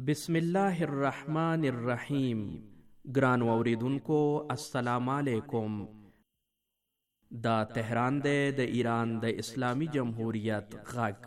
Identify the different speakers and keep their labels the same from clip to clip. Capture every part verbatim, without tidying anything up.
Speaker 1: بسم الله الرحمن الرحیم. ګران اوریدونکو السلام علیکم. دا تهران دی د ایران د اسلامی جمهوریت غږ.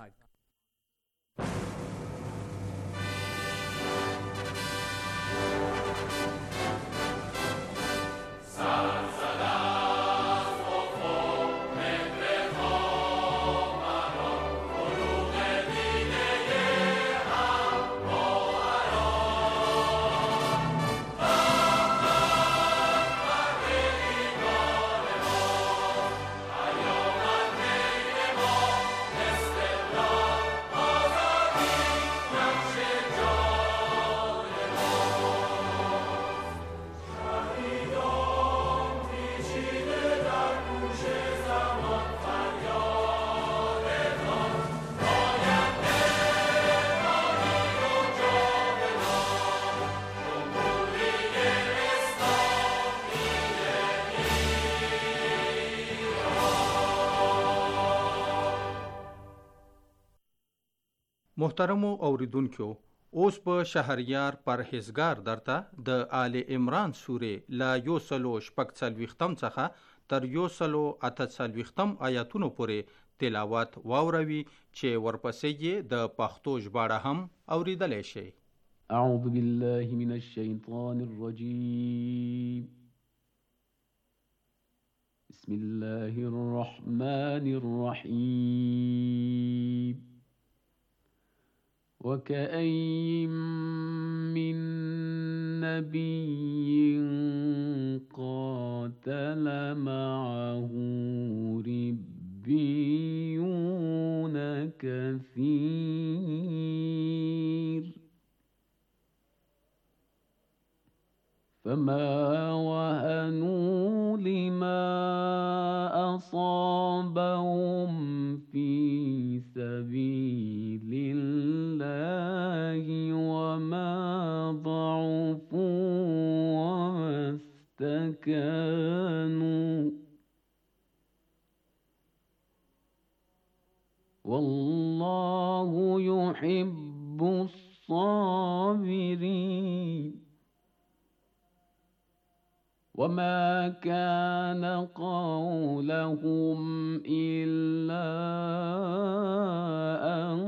Speaker 2: محترمو اوریدونکو، اوس په شهریار پرهیزګار درته د آل عمران سورې لا یو سلو شپږ څلوېښتم څخه تر یو سلو اته څلوېښتم آیاتونو پورې تلاوت واوروي چې ورپسې یې د پښتو ژباړه هم اوریدلی شئ.
Speaker 3: اعوذ بالله من الشیطان الرجیم. بسم الله الرحمن الرحیم. وكأين من نبي قاتل معه ربيون كثير فما وهنوا لما أصابهم في سبيل الله وما ضعفوا وما استكانوا والله يحب الصابرين. وما كان قولهم إلا أن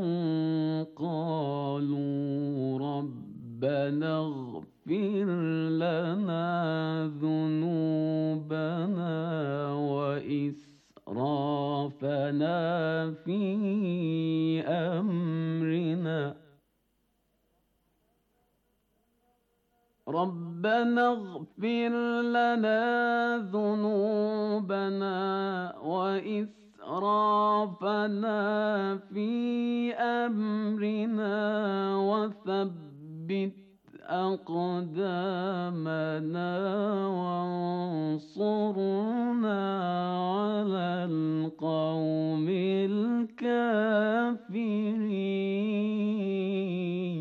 Speaker 3: قالوا ربنا اغفر لنا ذنوبنا وإسرافنا في أمرنا ربنا اغفر لنا ذنوبنا وإسرافنا في أمرنا وثبت أقدامنا وانصرنا على القوم الكافرين.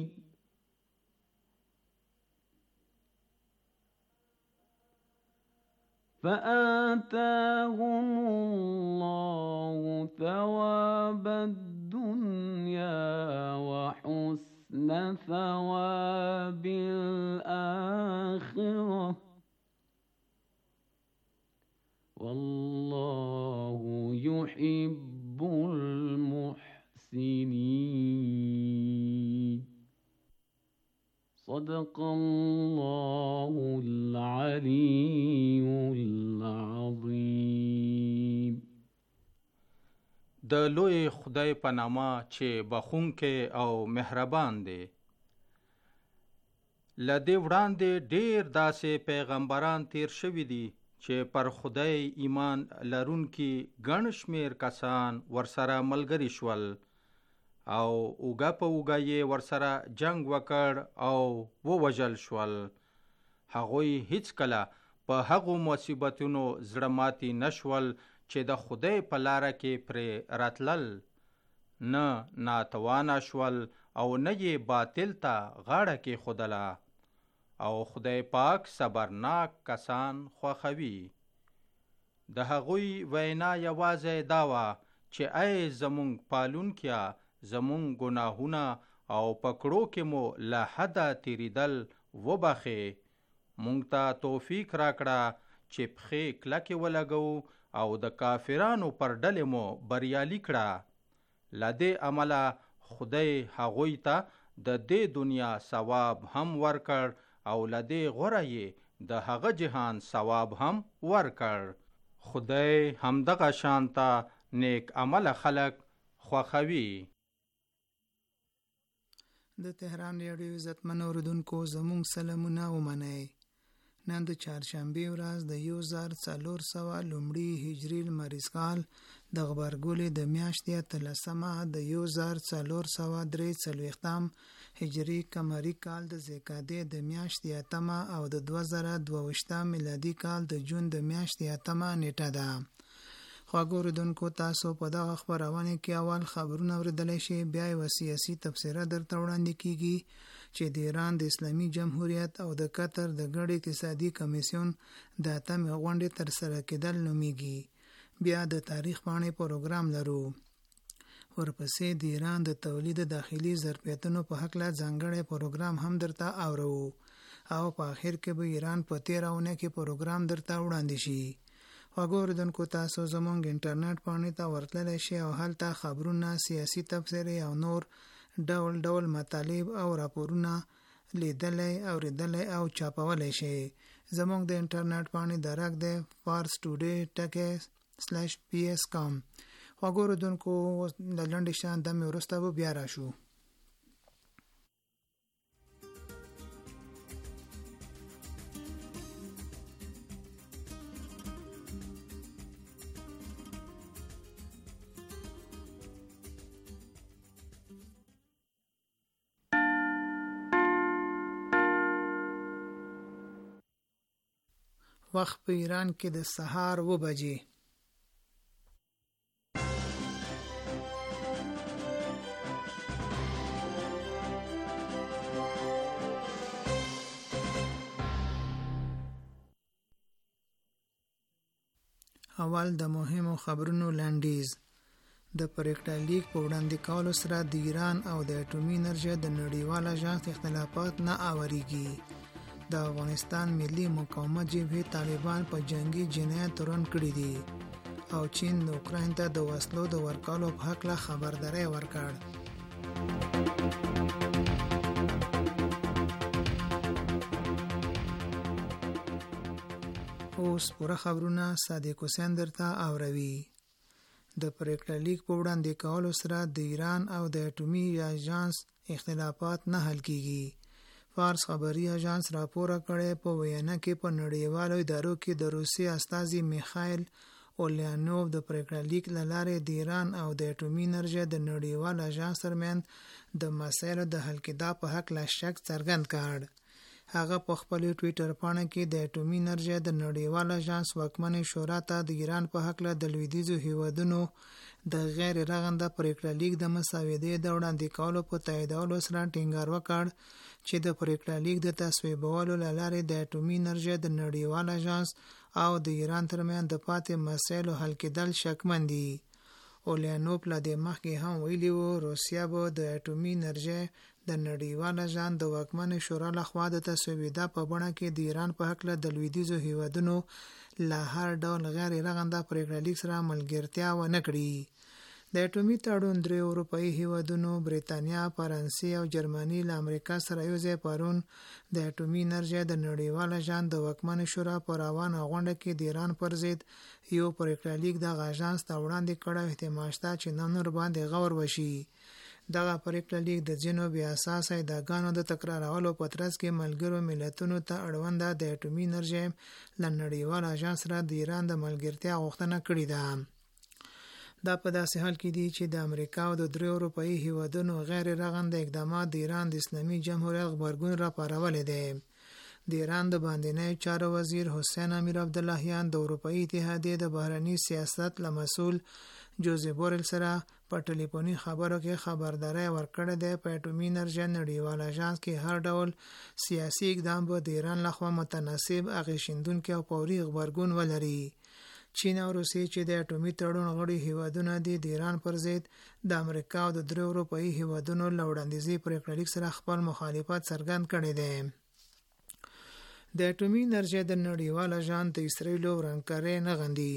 Speaker 3: فآتاهم الله ثواب الدنيا وحسن ثواب الآخرة والله يحب المحسنين. صدق الله العلي العظيم.
Speaker 2: د لوی خدای په نامه چې بخښونکی او مهربان دی. له دې وړاندې ډېر داسې پیغمبران تیر شوي دي چې پر خدای ایمان لرونکي ګڼ شمېر کسان ورسره ملګري شول او اوږه په اوږه یې ورسره جنگ وکړ او ووژل شول. هغوی هیڅکله په هغو مصیبتونو زړه ماتي نشول چې د خدای په لاره کې پرې راتلل، نه ناتوانه شول او نه یې باطل ته غاړه کېښودله. او خدای پاک صبرناک کسان خوښوي. د هغوی وینا یوازې دا وه چې ای زمونږ پالونکیا، زمونږ ګناهونه او پکړو کې مو له حده تیریدل وبخې. مونږ ته توفیق راکړه چې پښې کلکې ولګو او د کافرانو پر ډلې مو بریالي کړه. له دې عمله خدای هغوی ته د دې دنیا ثواب هم ورکړ او له دې غوره یې د هغه جهان ثواب هم ورکړ. خدای همدغه شانته نیک عمل خلق خوښوي.
Speaker 4: د تهران ریډیو عزتمن اوریدونکو زموږ سلامونه ومنئ. نن د چهارشنبې ورځ د یو زر څلور سوه لومړي هجري لمریز کال د غبرګولې د میاشتې اتلسمه د یو زر څلور سوه درې څلوېښتم هجري قمري کال د ذیقعدې د میاشتې اتمه او د دوه زره دوه ویشتم میلادي کال د جون د میاشتې اتمه نیټه ده. خواږه اوریدونکو، تاسو په دغه خپرونه کې اول خبرونه اوریدلی شئ، بیا یوه سیاسي تبصره درته وړاندې کیږي چې د ایران د اسلامي جمهوریت او د قطر د ګډ اقتصادي کمیسیون د اتمې غونډې ترسره کېدل نومیږي. بیا د تاریخ پاڼې پروګرام لرو. ورپسې د ایران د تولید داخلي ظرفیتونو په هکله ځانګړی پروګرام هم درته اورو او په آخر کې به ایران په تېره اونۍ کې پروګرام درته وړاندې شي. خواږه اوریدونکو، تاسو زموږ انټرنیټ پاڼې ته ورتللی شئ او هلته خبرونه، سیاسي تبصرې او نور ډول ډول مطالب او راپورونه لیدلی، اوریدلی او چاپولی شئ. زموږ د انټرنیټ پاڼې درک دی فارس ټوډے ټکی سلیش پی ایس کام. خواږه اوریدونکو، د لنډې شان دمې وروسته به بیا راشو. وخت په ایران کې د سهار اوه بجې. اول د مهمو خبرونو لنډیز. د پریکړه لیک په وړاندې کولو سره د ایران او د اټومي انرژۍ د نړیوال اژانس اختلافات نه اوریږي. د افغانستان ملي مقاومت جبهې طالبان په جنگي جنایت تورن کړي دي او چین د اوکراین ته د وسلو د ورکولو په هکله خبرداری ورکړ. اوس پوره خبرونه صادق حسین درته اوروي. د پریکړه لیک په وړاندې کولو سره د ایران او د اټومي اژانس اختلافات نه حل کیږي. فارس خبري اژانس راپور کړی په وینا کې په نړیوالو ادارو کې د روسي استازي میخایل اولیانوف د پریکړه لیک له لارې د ایران او د اټومي انرژۍ د نړیوال اژانس ترمنځ د مسایلو د حل کېدا په هکله شک څرګند کړ. هغه په خپل ټویټر پاڼه کې د اټومي انرژۍ د نړیوال اژانس واکمنې شورا ته د ایران په هکله د لویدیځو هیوادونو د غیر رغنده پریکړه لیک د مسودې د وړاندې کولو په تاییدولو سره ټینګار وکړ چې د پریکړه لیک د تصویبولو له لارې د اټومي انرژۍ د نړیوال اژانس او د ایران ترمنځ د پاتې مسایلو حل کېدل شکمن دي. اولیانوف له دې مخکې هم ویلي وو روسیه به د اټومي انرژۍ د نړیوال اژانس د واکمنې شورا لخوا د تصویبېدا په بڼه کې د ایران په هکله د لویدیځو هیوادونو له هر ډول غیر رغنده پریکړه لیک سره ملګرتیا ونه کړي. د اټومي تړون درې اروپایي هیوادونو بریتانیا، فرانسې او جرمني له امریکا سره یوځای پرون د اټومي انرژۍ د نړیوال اژانس د واکمنې شورا په روانه غونډه کې د ایران پر ضد یو پریکړه لیک دغه اژانس ته وړاندې کړ او احتمال شته چې نن ورباندې غور وشي. دغه پریکړه لیک د ځینو بې اساسه ادعاګانو د تکرارولو په ترڅ کې ملګرو ملتونو ته اړونده د اټومي انرژۍ له نړیوال اژانس سره د ایران د ملګرتیا غوښتنه کړې ده. دا په داسې حال کې دي چې د امریکا او د درې اروپایي هیوادونو غیر رغنده اقدامات د ایران د اسلامي جمهوریت غبرګون راپارولی دی. د ایران د باندنۍ چارو وزیر حسین امیر عبداللهیان د اروپایي اتحادیې د بهرني سیاست له مسؤل جوزف بورل سره په ټلیفوني خبرو کې خبرداری ورکړی دی په اټومي انرژۍ نړیوال اژانس کې هر ډول سیاسي اقدام به د ایران لخوا متناسب، اغېزمنونکی او فوري غبرګون ولري. چین او روسیې چې د اټومي تړون غړي هیوادونه دي د ایران پر ضد د امریکا او د درې اروپایي هیوادونو له وړاندیزي پریکړلیک سره خپل مخالفت څرګند کړی دی. د اټومي انرژۍ د نړیوال اژانس د اسرائیلو ورانکاري نه غندي.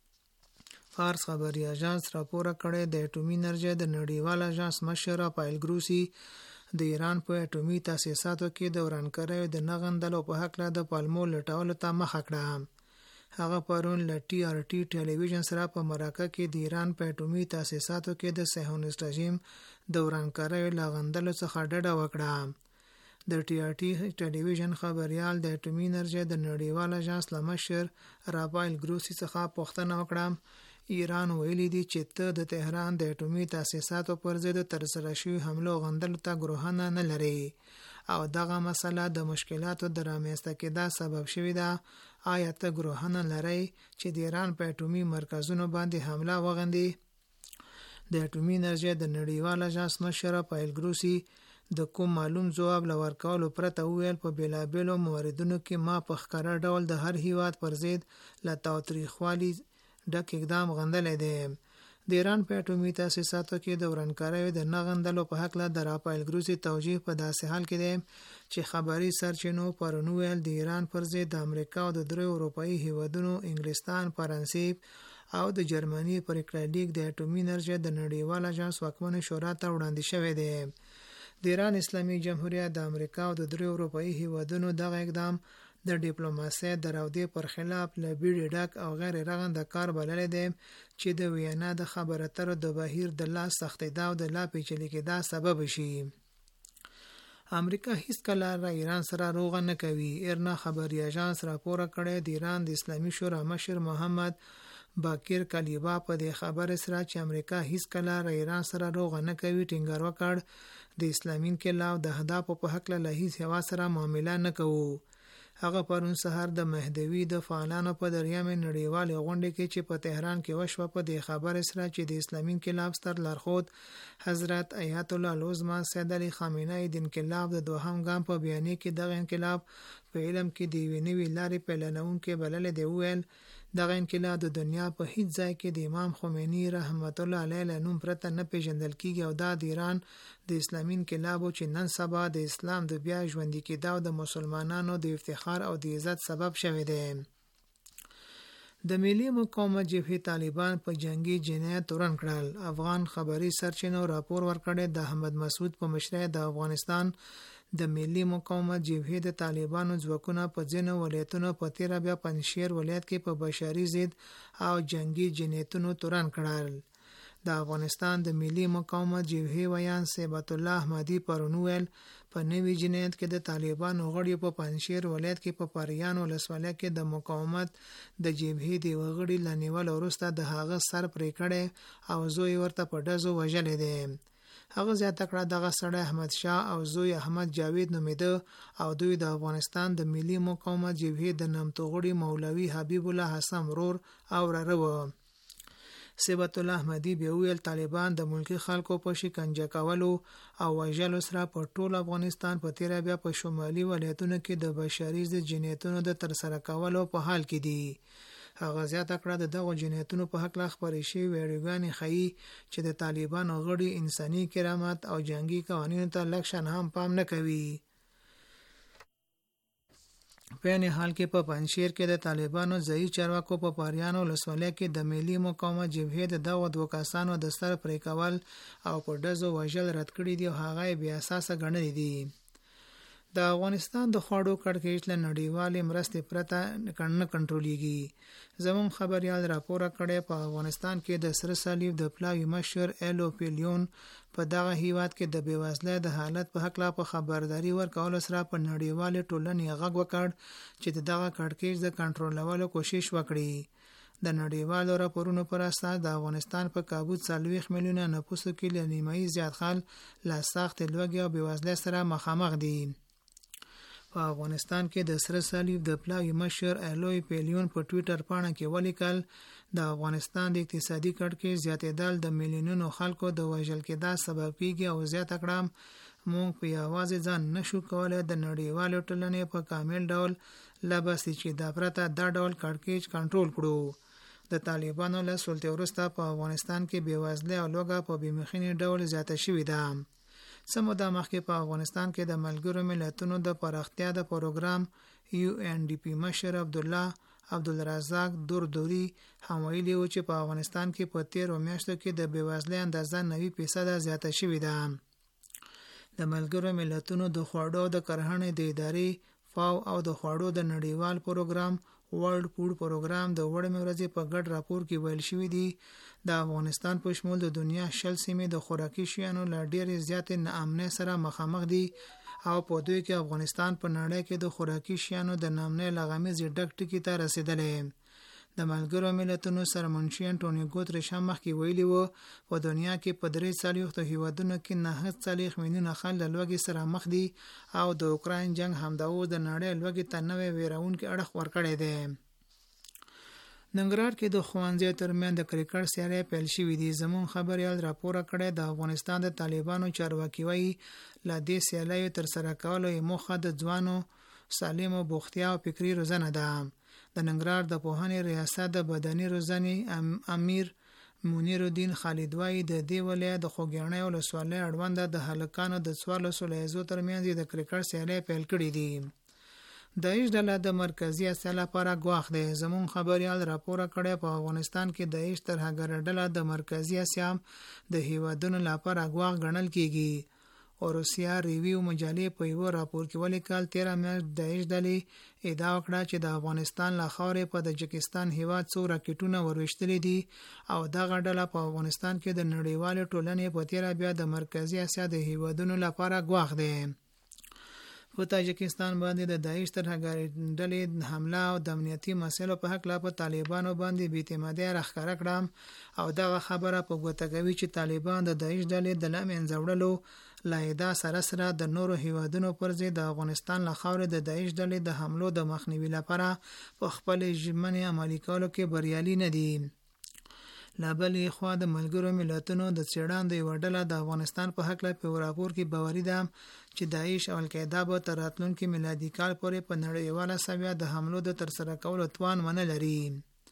Speaker 4: فارس خبري اژانس راپور کړی د اټومي انرژۍ د نړیوال اژانس مشر رافایل ګروسی د ایران په اټومي تاسیساتو کې د ورانکارۍ د نه غندلو په هکله د پالمو لټولو ته مخه کړه. هغه پرون ل ټي آر ټي ټلویزیون سره په مراکه کې د ایران په اټومي تاسیساتو کې د صهیونیست رژیم د ورانکارۍ له غندلو څخه ډډه وکړه. د ټي آر ټي ټلویزیون خبريال د اټومي انرژۍ د نړیوال اژانس له مشر رافایل ګروسی څخه پوښتنه وکړه. ایران ویلي دی چې ته د تهران د اټومي تاسیساتو پر ضد ترسره شوي حملو غندلو ته ګروهنه نه لري او دغه مسله د مشکلاتو د رامنځته کېدا سبب شوې ده. آیا ته ګروهنه لري چې د ایران په اټومي مرکزونو باندې حمله وغندي؟ د اټومي انرژۍ د نړیوال اژانس مشر رافایل ګروسی د کوم معلوم ځواب لور کولو پرته ویل په بیلابېلو مواردونو کې ما په ښکاره ډول د هر هیواد پر ضد له تاوتریخوالي ډک اقدام غندلی دی. د ایران په اټومي تاسیساتو کې د ورانکاریو د نه غندلو په هکله د رافایل ګروسی توجیه په داسې حال کې دی چې خبري سرچینو پرون ویل د ایران پر ضد د امریکا او د درې اروپایي هیوادونو انګلستان، فرانسې او د جرمني پریکړلیک د اټومي انرژۍ د نړیوال اژانس واکمنې شورا ته وړاندې شوی دی. د ایران اسلامي جمهوریت د امریکا او د درې اروپایي هیوادونو دغه اقدام د ډیپلوماسۍ د راودې پر خلاف له بیړې ډک او غیر رغنده کار بللی دی چې د وینا د خبرو اترو د بهیر د لا سختېدا او د لا پیچلي کېدا سبب شي. امریکا هیڅ کله را ایران سره روغه نه کوي. ایرنا خبري اژانس راپور کړی د ایران د اسلامي شورا مشر محمد باقر کلیبا په دې خبره سره چې امریکا هیڅ کله را ایران سره روغه نه کوي ټینګار وکړ. د اسلامي انقلاب د اهدافو په حق له هیڅ هوا سره معامله نه کوو. هغه پرون سهار د مهدوي د فعالانو په دریمه نړیوالې غونډه کې چې په تهران کې وشوه په دې خبره سره چې د اسلامي انقلاب ستر لارښود حضرت آیت الله العظمى سید علي خامنه‌ای د انقلاب د دوهم ګام په بیانیه کې دغه انقلاب په علم کې د یوې نوې لارې پیلنونکې بللی دی. ویل دغه انقلاب د دنیا په هیڅ ځای کې د امام خمیني رحمت الله علیه له نوم پرته نه پیژندل کیږي او دا د ایران د اسلامي انقلاب چې نن سبا د اسلام د بیا ژوندي کېدا او د مسلمانانو د افتخار او د عزت سبب شوی دی. د ملي مقاومت جبهې طالبان په جنگي جنایت تورن کړل. افغان خبري سرچینو راپور ورکړی د احمد مسعود په مشرۍ د افغانستان د ملي مقاومت جبهې د طالبانو ځواکونه په ځینو ولایتونو په تیره بیا پنجشیر ولایت کې په بشري ضد او جنگي جنایتونو تورن کړل. د افغانستان د ملي مقاومت جبهې ویان صبغت الله احمدي پرون ویل په نوي جنایت کې د طالبانو غړي په پنجشیر ولایت کې په پریان ولسوالۍ کې د مقاومت د جبهې د وغړي لنیول وروسته د هغه سر پرې کړی او زوی ورته په ډزو وژلی دی. هغه زیاته کړه دغه سړی احمد شاه او زوی احمد جاوید نومیده او دوی د افغانستان د ملي مقاومت جبهې د نامتو غړي مولوي حبیب الله حسن ورور او وراره و. صبغت الله احمدي بیا ویل طالبان د ملکی خلکو په شکنجه کولو او وژلو سره په ټول افغانستان په تیره بیا په شمالي ولایتونو کې د بشري ضد جنایتونو د ترسره کولو په حال کې دي. هغه زیاته کړه د دغو جنایتونو په حق لا خبرې شوې ویډیوګانې ښیي چې د طالبانو غړي انساني کرامت او جنگي قوانینو ته لږ شان هم پام نه کوي. په یعنی حال کې په پنجشیر کې د طالبانو ځایي چارواکو په پاریان ولسوالۍ کې د ملي مقاومت جبهې د دغو دوه کسانو د سر پرې کول او په ډزو وژل رد کړي دي او هغه یې بې اساسه ګڼلي دي. د افغانستان د خوړو کړکېچ له نړیوالې مرستې پرته نه کنټرولېږي. زموږ خبریال راپور کړی په افغانستان کې د سره صلیب د پلاوي مشر ایلو پیلیون په دغه هیواد کې د بېوزلۍ د حالت په هکله په خبرداري ورکولو سره په نړیوالې ټولنې غږ وکړ چې دغه کړکېچ د کنټرولولو کوشش وکړي. د نړیوالو راپورونو پر اساس د افغانستان په کابو څلوېښت میلیونه نفوسو کې له نیمایي زیات خلک له سختې لوږې او بېوزلۍ سره مخامخ دي. په افغانستان کې د سره صلیب د پلاوي مشر ایلو پیلیون په ټویټر پاڼه کې ولیکل د افغانستان د اقتصادي کړکېچ زیاتېدل د میلیونونو خلکو د وژل کېدا سبب کیږي او زیاته کړه موږ په یوازې ځان نشو کولی د نړیوالې ټولنې په کامل ډول لبسې چې دا پرته دا ډول کړکېچ کنټرول کړو. د طالبانو له سلطې وروسته په افغانستان کې بېوزلي او لوږه په بېمخینې ډول زیاته شوې ده. څه موده مخکې په افغانستان کې د ملګرو ملتونو د پراختیا د پروګرام یو ان ډي پی مشر عبدالله عبدالرزاق دوردوري هم ویلي و چې په افغانستان کې په تیرو میاشتو کې د بېوزلۍ اندازه نوي فیصده زیاته شوې ده. د ملګرو ملتونو د خوړو د کرهڼې د ادارې فاو او د خوړو د نړیوال پروګرام ورلد فود پروګرام د وړمې ورځې په ګډ راپور کې ویل شوی دی د افغانستان په شمول د دنیا شل سیمې د خوراکي شیانو له ډېرې زیاتې ناامنۍ سره مخامخ دي او په دوی کې افغانستان په نړۍ کې د خوراکي شیانو د ناامنۍ له غمیزې ډک ټکي ته رسېدلی. د ملګرو ملتونو سرمنشي انټونیو ګوتریش هم مخکې ویلي و په دنیا کې په درې څلوېښتو هیوادونو کې نهه څلوېښت میلیونه خلک له لوږې سره مخ دي او د اوکراین جنګ همدا اوس د نړۍ لوږې ته نوی ویرونکی اړخ ورکړی دی. ننګرهار کې د ښوونځیو ترمنځ د کرکټ سیالۍ پیل شوې دي. زموږ خبریال راپوره کړی د افغانستان د طالبانو چارواکي وایي له دې سیالیو ترسره کولو یې موخه د ځوانو سالمو بوختیا او فکري روزنه ده. د ننګرهار د پوهنې ریاست د بدني روزنې امیر منیر الدین خالد وایي د دې ولایت د خوږیاڼي ولسوالۍ اړونده د هلکانو د څوارلسو لایزو ترمنځ د کرکټ سیالۍ پیل کړې دي. داعش ډله د مرکزی اسیا لپاره ګواښ دی. زموږ خبریال راپوره کړی په افغانستان کې داعش ترهګره ډله د مرکزی اسیا د هیوادونو لپاره ګواښ ګڼل کیږي. او روسیا ریویو مجلې په یو راپور کې ولیکل تیره میاشت داعش ډلې ادعا وکړه چې د افغانستان له خاورې په تاجکستان هیواد څو راکټونه ورویشتلي دي او دغه ډله په افغانستان کې د نړیوالې ټولنې په تیره بیا د مرکزی اسیا د هیوادونو لپاره ګواښ دی. په تاجکستان باندې د داعش ترهګرې ډلې حمله او د امنیتي مسایلو په هکله په طالبانو باندې بې اعتمادي راښکاره کړه او دغه خبره په ګوته کوي چې طالبان د داعش ډلې د له منځه وړلو له ادعا سره سره د نورو هیوادونو پر ضد د افغانستان له خاورې د داعش ډلې د حملو د مخنیوي لپاره په خپلې ژمنې عملي کولو کې بریالي نه دي. له بلې خوا د ملګرو ملتونو د څېړندو یوه ډله د افغانستان په هکله په راپور کې باوري ده چې داعش او القاعده به تر راتلونکي میلادي کال پورې په نړیواله سویه د حملو د ترسره کولو توان ونه لري.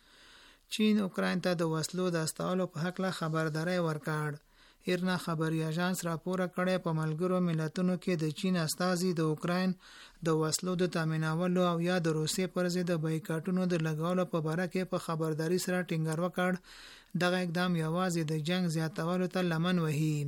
Speaker 4: چین اوکراین ته د وسلو د استولو په هکله خبرداری ورکړ. ایرنا خبري اژانس راپور کړی په ملګرو ملتونو کې د چین استازي د اوکراین د وسلو د تامینولو او یا د روسیې پر ضد د بایکاټونو د لګولو په باره کې په خبرداري سره ټینګار وکړ. دغه اقدام یوازې د جنگ زیاتولو ته لمن وهي.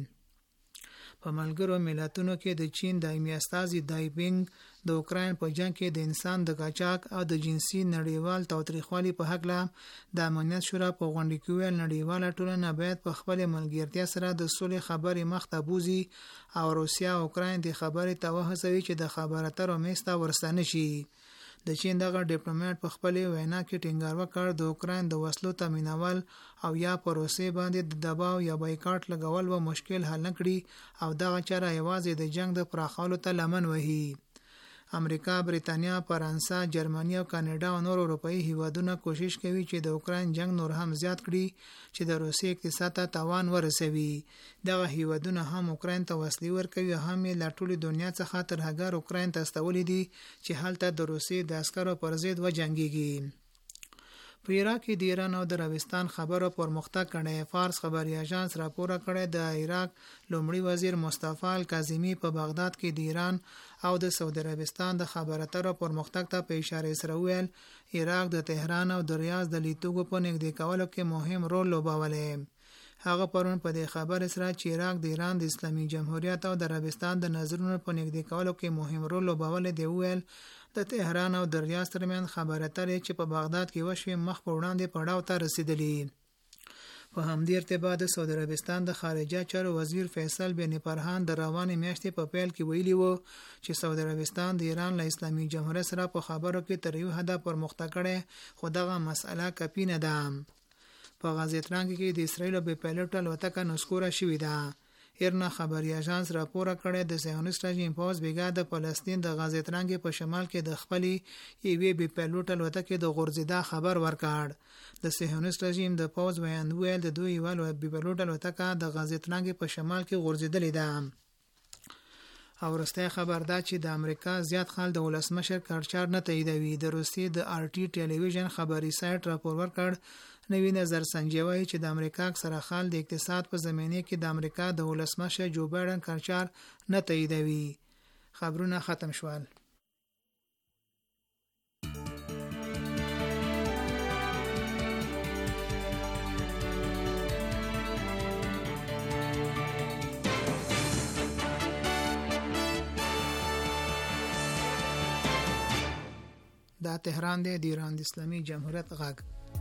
Speaker 4: په ملګرو ملتونو کې د چین دایمي استازي دایبینګ د اوکراین په جنگ کې د انسان د قاچاق او د جنسي نړیوال تاوتریخوالي په هکله د امنیت شورا په غونډه کې ویل نړیواله ټولنه باید په خپل ملګرتیا سره د سولې خبرې مخ ته بوزي او روسیا او اوکراین د خبرې ته وهڅوي چې د خبرو اترو میز ته ورستنه شي. د چین دغه ډیپلوماټ په خپل وینا کې ټینګار وکړ د اوکراین د وسلو تامینول او یا په روسیې باندې د دباو یا بایکاټ لګول و مشکل حل نکړي او دغه چاره یوازې د جنگ د پراخولو ته لمن وهي. امریکا، بریتانیا، فرانسه، جرمني او کاناډا او نور اروپایي هیوادونه کوشش کوي چې د اوکراین جنگ نور هم زیات کړي چې د روسیې اقتصاد ته تاوان ورسوي. دغه هیوادونه هم اوکراین ته وسلې ورکوي هم یې له ټولې دنیا څخه ترهګر اوکراین ته استولي دي چې هلته د روسیې د عسکرو پر ضد وجنګیږي. په عراق کې د ایران او د عربستان خبرو پرمختګ کړی. فارس خبري اژانس راپور کړی د عراق لومړي وزیر مصطفی الکاظمی په بغداد کې د ایران او د سعودي عربستان د خبرو اترو پرمختګ ته په اشاره سره ویل عراق د تهران او د ریاض د لیدلو په نږدې کولو کې مهم رول لوبولی. هغه پرون په دې خبر سره چې عراق د ایران د اسلامي جمهوریت او د عربستان د نظرونو په نږدې کولو کې مهم رول لوبولی دی ویل د تهران او د ریاض ترمنځ خبرو اترې چې په بغداد کې وشوې مخ په وړاندې پړاو ته رسیدلي. په همدې ارتباط د سعودي عربستان د خارجه چارو وزیر فیصل بن فرحان د روانې میاشتې په پیل کې ویلي وو چې سعودي عربستان د ایران له اسلامي جمهوریت سره په خبرو کې تر یو حده پرمختګ کړی خو دغه مسأله کافي نه ده. په غزه ترنګ کې د اسرایل په پیلوټ الوتکه نسکوره شوې ده. ایرنا خبري اژانس راپور کړی د صهیونیست رژیم پوځ بیګا د فلسطین د غزه ترنګ په شمال کې د خپلې یوې بي پیلوټ الوتکې د غورځیدا خبر ورکړ. د صهیونیست رژیم د پوځ ویان ویل د دوی یو بي پیلوټ الوتکه د غزه ترنګ په شمال کې غورځیدلې ده. او وروستی خبر دا چې د امریکا زیات خال د ولسمشر کارچار نه تاییدوي. د روسیې د آر ټي ټلویزیون خبري سایت راپور ورکړ نوی نظر سنجي وایي چې د امریکا اکثره خال د اقتصاد په زمینه کې د امریکا د ولسمشر جو بایدن کارچار نه تاییدوي. خبرونه ختم شول. دا تهران دی، د ایران د اسلامي جمهوریت غږ.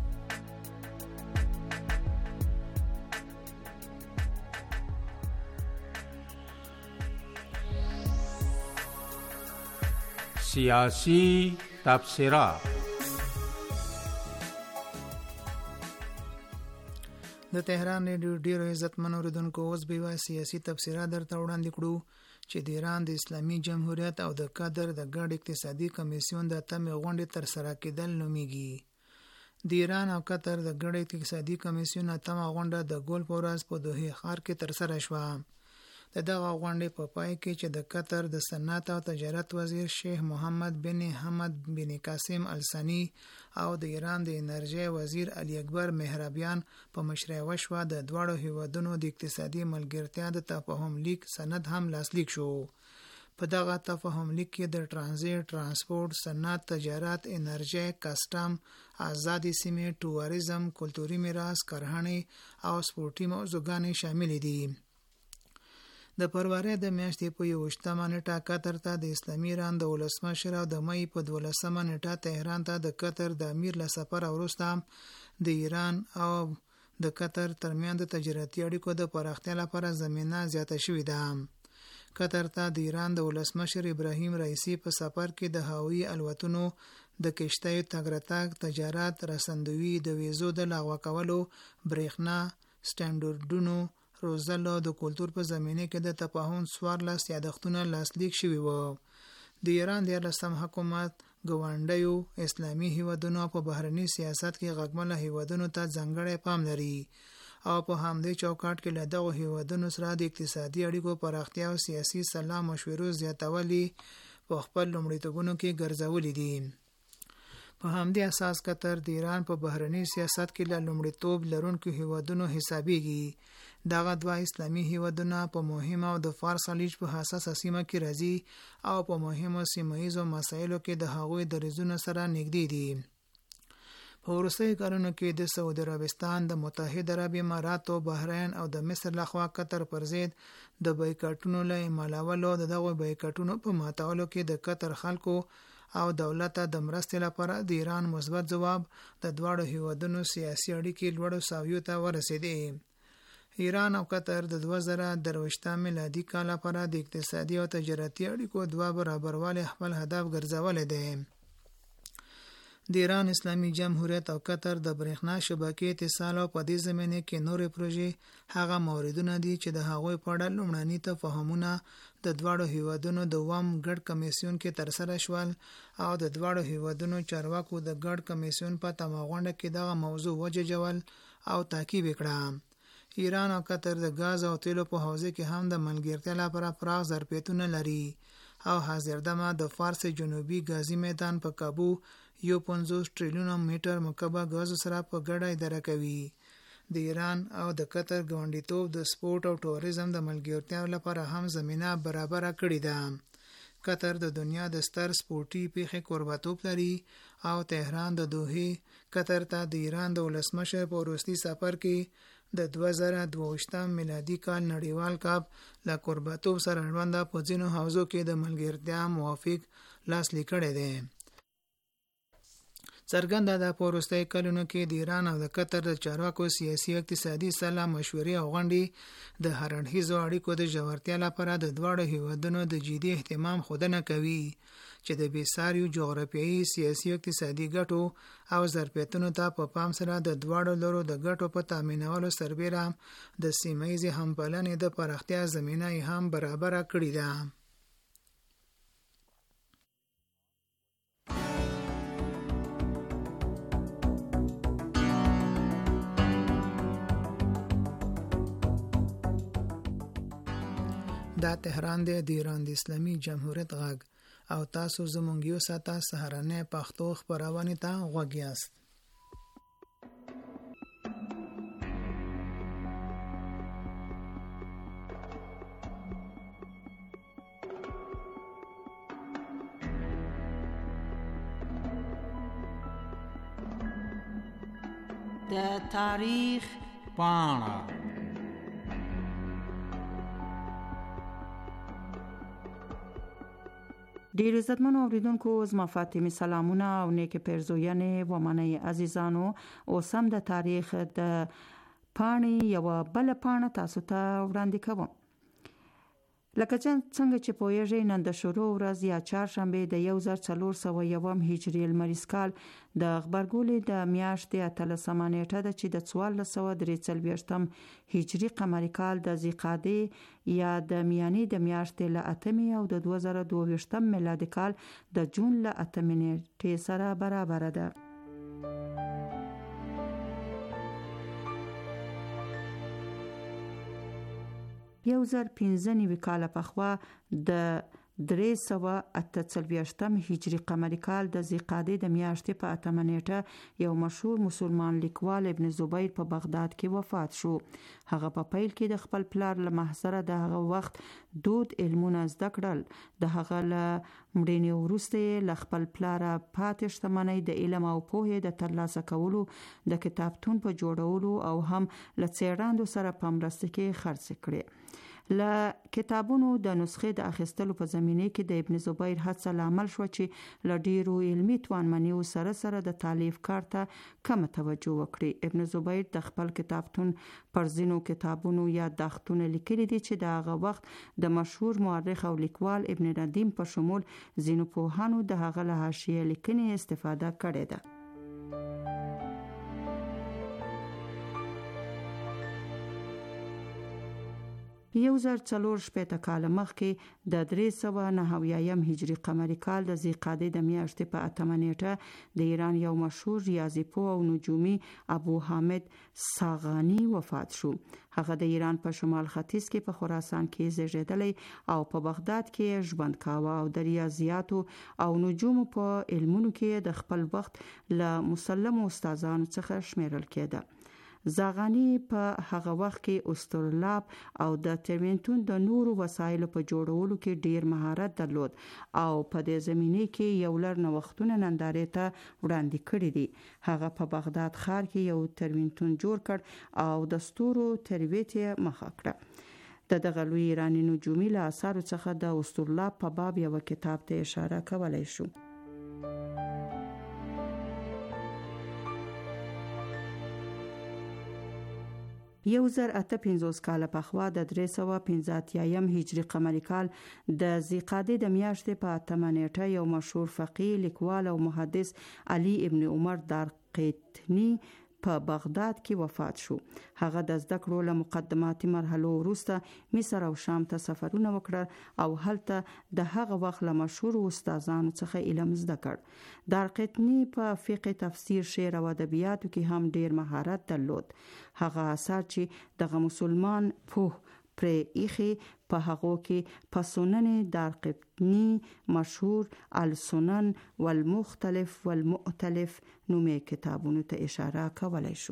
Speaker 2: سیاسی تبصره.
Speaker 4: د تهران ریډیو ډیرو عزتمن اوریدونکو، اوس به یوه سیاسي تبصره درته وړاندې کړو چې د ایران د اسلامي جمهوریت او د قطر د ګډ اقتصادي کمیسیون د اتمې غونډې ترسره کېدل نومیږي. د ایران او قطر د ګډ اقتصادي کمیسیون اتمه غونډه د ګول په ورځ په دوحه ښار کې ترسره شوه. د دغه غونډې په پای کې چې د قطر د صنعت او تجارت وزیر شیخ محمد بن حمد بن قاسم الثانی او د ایران د انرژي وزیر علي اکبر مهربیان په مشرۍ وشوه، د دواړو هیوادونو د اقتصادي ملګرتیا د تفاهم لیک سند هم لاسلیک شو. په دغه تفاهم لیک کې د ترانزیت، ترانسپورت، صنعت، تجارت، انرژي، کسټم، آزادې سیمې، ټوریزم، کلتوري میراث، کرهڼې او سپورتي موضوعګانې شامل دي. د فروری د میاشتې په یوویشتمه نیټه قطر ته د اسلامي ایران د ولسمشر او د مې په دولسمه نیټه تهران ته د قطر د امیر له سفر وروسته د ایران او د قطر ترمنځ د تجارتي اړیکو د پراختیا لپاره زمینه زیاته شوې ده. قطر ته د ایران د ولسمشر ابراهیم رئیسی په سفر کې د هوایي الوتنو، د کشتیو تګ راتګ، تجارت، رسندوی، د ویزو د لغوه کولو، برېښنا سټانډردونو روزلو، د کلتور په زمینه کې د تفاهم څوارلس یادښتونه لاسلیک شوي وو. د ایران دیارلسم حکومت ګاونډیو اسلامي هیوادونو په بهرني سیاست کې غږمنه هیوادونو ته ځانګړی پام لري او په همدې چوکاټ کې له دغو هیوادونو سره د اقتصادي اړیکو پراختیا او سیاسي سلا مشورو زیاتولي په خپل لومړیتوبونو کې ګرځولي دي. په همدې اساس قطر د ایران په بهرني سیاست کې له لومړیتوب لرونکو هیوادونو حسابېږي. دغه دوه اسلامي هیوادونه په مهمه او د فارس خلیج په حساسه سیمه کې راځي او په مهمو سیمه ایزو مسایلو کې د هغوی دریځونو سره نږدې دي. په وروستیو کلونو کې د سعودي عربستان، د متحده عرب اماراتو، بحرین او د مصر لخوا قطر پر ضد د بایکاټونو له اعمالولو، د دغو بایکاټونو په ماتولو کې د قطر خلکو او دولت د مرستې لپاره د ایران مثبت ځواب د دواړو هیوادونو سیاسي اړیکې لوړو ساویو ته ورسېدې. ایران او قطر د دوه زره درویشتم میلادي کال لپاره د اقتصادي او تجارتي اړیکو دوه برابروالی خپل هدف ګرځولی دی. د ایران اسلامي جمهوریت او قطر د برېښنا شبکې اتصال او په دې زمینه کې نورې پروژې هغه موردونه دي چې د هغوی په اړه لومړني تفاهمونه د دواړو هیوادونو د اووم ګډ کمیسیون کې ترسره شول او د دواړو هیوادونو چارواکو د ګډ کمیسیون په تمه غونډه کې دغه موضوع وججول او تعقیب کړه. ایران او قطر د غاز او تیلو په حوزه کې هم د ملګرتیا لپاره پراخ ظرفیتونه لري او حاضر دمه د فارس جنوبي غازي میدان په کابو یو پنځوس ټریلیون میټر مکعب غاز سره په ګډه اداره کوي. د ایران او د قطر ګاونډیتوب د سپورت او ټوریزم د ملګرتیا لپاره هم زمينه برابر کړې ده. قطر د دنیا د ستر سپورتي پیښې کوربتوب لري او تهران د دوحه قطر ته د ایران د ولسمشر په وروستي سفر کې د دوه زره دوهویشتم میلادي کال نړیوال کپ له کوربتوب سره اړوند په ځینو حوزو کې د ملګرتیا موافق لاسلیک کړی دی. څرګنده ده په وروستیو کلونو کې د ایران او د قطر د چارواکو سیاسي او اقتصادي سلا مشورې او غونډې د هر اړخیزو اړیکو د ژورتیا لپاره د دواړو هیوادونو د جدي اهتمام ښودنه کوي چې د بېساریو جغرافیایي، سیاسي او اقتصادي ګټو او ظرفیتونو ته په پام سره د دواړو لورو د ګټو په تامینولو سربیره د سیمه ییزې همپالنې د پراختیا زمینه یې هم برابره کړې ده. دا تهران دی، د ایران د اسلامي جمهوریت غږ او تاسو زموږ یو ساعته سهارنۍ پښتو خپرونې ته غوږ یاست.
Speaker 5: د تاریخ
Speaker 2: پاڼه.
Speaker 6: ډیر عزتمنو اوریدونکو، زما فاطمه سلامونه او نیک پیرزوینې و منئ عزیزانو. اوس هم د تاریخ د پاڼې یو بل پاڼه تاسو ته وړاندې کوم. لکه څنګه چې پوهیږئ، نن د شروع ورځ یا چهارشنبه د یو زر څلور سوه یوم هجري لمریز کال د غبرګولې د میاشتې اتلسمه نیټه ده چې د څوارلس سوه درې څلوېښتم هجري قمري کال د ذیقعدې یا د میانې د میاشتې له اتمې او د دوه زره دوه ویشتم میلادي کال د جون له اتمې نیټې سره برابر ده. یو زر پنځه نوي کاله پخوا د درې سوه اته څلوېښتم هجري قمري کال د ذیقعدې د میاشتې په اتمه نیټه یو مشهور مسلمان لیکوال ابن زبیر په بغداد کې وفات شو. هغه په پیل کې د خپل پلار له محضره د هغه وخت دود علمونه زده کړل. د هغه له مړینې وروسته له خپل پلار پاتې شتمنۍ د علم او پوهې د ترلاسه کولو، د کتابتون په جوړولو او هم له څېړندو سره په مرسته کې خرڅ کړې. له کتابونو د نسخې د اخیستلو په زمینه کې د ابن زبیر هڅه لامل شو چې له ډیرو علمي توانمنیو سره سره د تالیف کار ته کم توجه وکړي. ابن زبیر د خپل کتابتون پر ځینو کتابونو یادښتونه لیکلي دي چې د هغه وخت د مشهور مورخ او لیکوال ابن ندیم په شمول ځینو پوهانو د هغه له حاشیه لیکنې استفاده کړې ده. یو زر څلور شپېته کاله مخکې د درې سوه نهه اویایم هجري قمري کال د ذیقعدې د میاشتې په اتمه نیټه د ایران یو مشهور ریاضي پوه او نجومي ابو حامد ساغانی وفات شو. هغه د ایران په شمال ختیځ کې په خراسان کې زیږیدلی او په بغداد کې ژوند کاوه او د ریاضیاتو او نجومو په علمونو کې د خپل وخت له مسلمو استادانو څخه شمیرل کېده. زاغانی په هغه وخت کې استرلاب او د ترمینتون د نورو وسایلو په جوړولو کې ډیر مهارت درلود او په دې زمینه کې یو لړ نوښتونه نندارې ته وړاندې کړي دي. هغه په بغداد ښار کې یو ترمینتون جوړ کړ او د ستورو ترویج یې مخه کړه. د دغه لوی ایرانی نجومي له اثارو څخه د استرلاب په باب یو کتاب ته اشاره کولای شو. یو زر اته پنځوس کاله پخوا د درې سوه پنځه اتیایم هجري قمري کال د ذیقعدې د میاشتې په اتمه نیټه یو مشهور فقيه، لیکوال او محدث علي ابن عمر دارقطني په بغداد کې وفات شو. هغه د زده کړو له مقدماتي مرحلو وروسته مصر او شام ته سفرونه وکړل او هلته د هغه وخت له مشهور استادانو څخه علم زده کړ. دارقطني په فقه، تفسیر، شعر او ادبیاتو کې هم ډیر مهارت درلود. هغه اثار چې دغه مسلمان پوه پر ایخي په هغو کې په سنن دارقطني مشهور السنن والمختلف والمؤتلف نومي کتابونو ته اشاره کولای شو.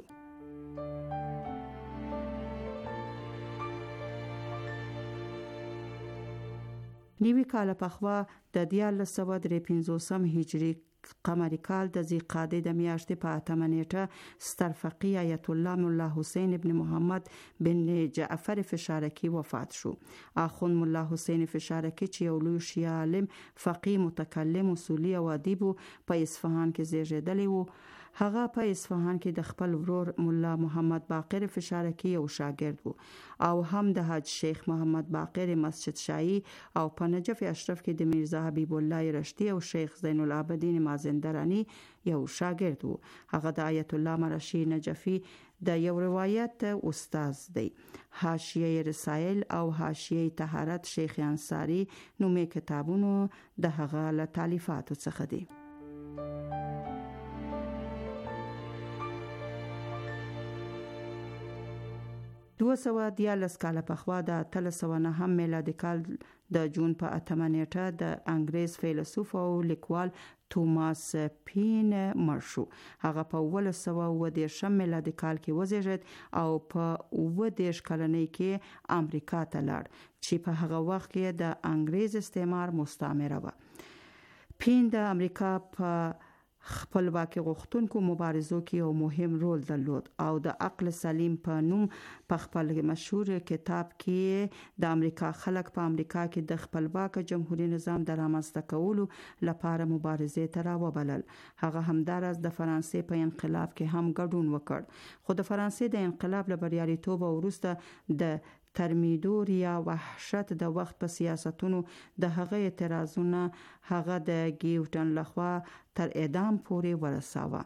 Speaker 6: نیوی کال پخوا د دیارلس سوه درې پنځوسم هجري قمري کال د ذیقعدې د میاشتې په اتمه نیټه ستر فقيه آیت الله ملا حسین ابن محمد بن جعفر فشارکی وفات شو. اخوند ملا حسین فشارکی چې یو لوی شیعه عالم، فقيه، متکلم، اصولي او ادیب په اصفهان کې زیږیدلی و. هغه په اصفهان کې د خپل ورور ملا محمد باقر فشارکی یو شاګرد و او هم د حاج شیخ محمد باقر مسجد شاهي او په نجف اشرف کې د میرزا حبیب الله رشدی او شیخ زین العابدین مازندرانی یو شاګرد و. هغه د آیت الله مرشی نجفی د یو روایت استاد دی. حاشیه رسائل او حاشیه طهارت شیخ انصاری نومي کتابونو د هغه له تالیفاتو څخه دي. دوه سوه دیارلس کاله پخوا د اتلس سوه نهم میلادي کال د جون په اتمه نیټه د انګریز فیلسوف او لیکوال توماس پین مړ شو. هغه په اوولس سوه اووه دېرشم میلادي کال کې وزیږید او په اووه دېرش کلنۍ کې امریکا ته لاړ چې په هغه وخت کې د انګریز استعمار مستعمره وه. پین د امریکا په خپلواکي غوښتونکو مبارزو کې یو مهم رول درلود او د عقل سلیم په نوم په خپل مشهور کتاب کې د امریکا خلک په امریکا کې د خپلواک جمهوریت نظام د رامنځته کولو لپاره مبارزې ته راوبلل. هغه همدارس د فرانسې په انقلاب کې هم ګډون وکړ، خو د فرانسې د انقلاب له بریالیتوب وروسته د ترمیدور یا وحشت د وخت په سیاستونو د هغه اعتراضونه هغه د ګیوټن لخوا تر اعدام پورې ورساوه.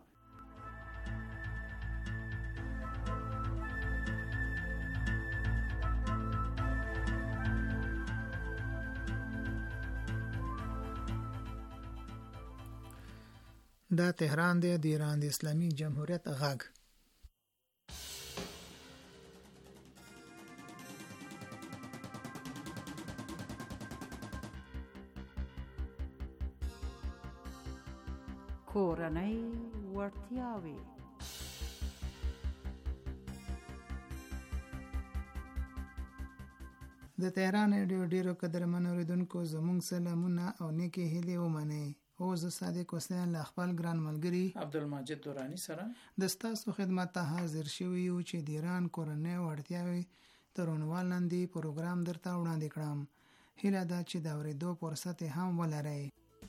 Speaker 4: دا تهران دی، د ایران د اسلامي جمهوریت غږ.
Speaker 6: کورنۍ وړتیاوې.
Speaker 4: د تهران رادیو ډیرو قدرمن اوریدونکو زموږ سلامونه او نیکی هیلې ومنئ. او زه صادق حسین له خپل ګران ملګري
Speaker 5: عبدالمجید دورانی سره
Speaker 4: د ستاسو خدمت ته حاضر شوی یو چې د ایران کورنۍ وړتیاوې تر عنوان لاندې پروګرام درته وړاندې کړم. هیله ده چې د اورېدو فرصت هم ولرئ.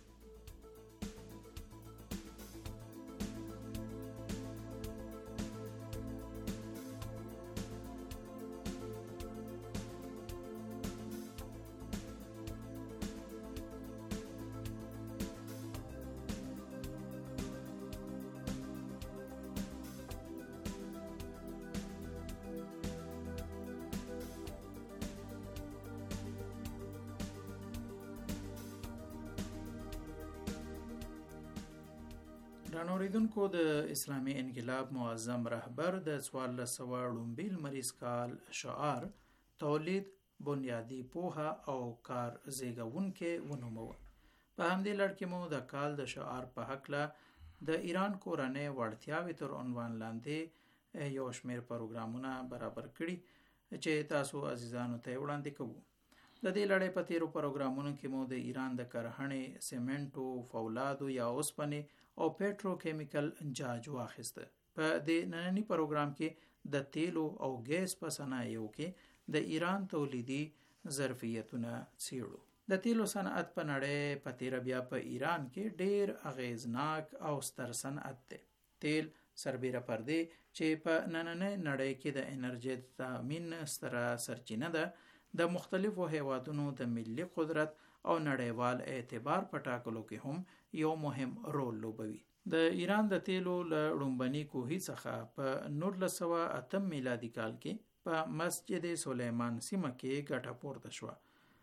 Speaker 5: رانوریدونکو د اسلامي انقلاب معظم رهبر د څوارلس سوه لومړي لمریز کال شعار تولید، بنیادی پوهه او کار زیږونکی ونوموه. په همدې لړ کې مو د کال د شعار په هکله د ایران کورنۍ وړتیاوې تر عنوان لاندې یو شمېر پروګرامونه برابر کړي چې تاسو عزیزانو ته وړاندې کوو. د دې لړۍ په تیرو پروګرامونو کې مو د ایران د کرهڼې، سیمنټو، فولادو یا اوسپنې او پیټرو کیمیکل جاج واخیسته. په دې نننی پروګرام کې د تیلو او ګیس په صنایعو کې د ایران تولیدي ظرفیتونه څیړو. د تیلو صنعت په نړۍ په تیره بیا په ایران کې ډیر اغیزناک او ستر صنعت دی. تیل سربیره پر دې چې په نننۍ نړۍ کې د انرژي د تامین ستره سرچینه ده، د مختلفو هیوادونو د ملي قدرت او نړیوال اعتبار په ټاکلو کې هم یو مهم رول لوبوي. د ایران د تیلو له لومبني کوهي څخه په نولس سوه اتم میلادي کال کې په مسجد سلیمان سیمه کې ګټه پورته شوه.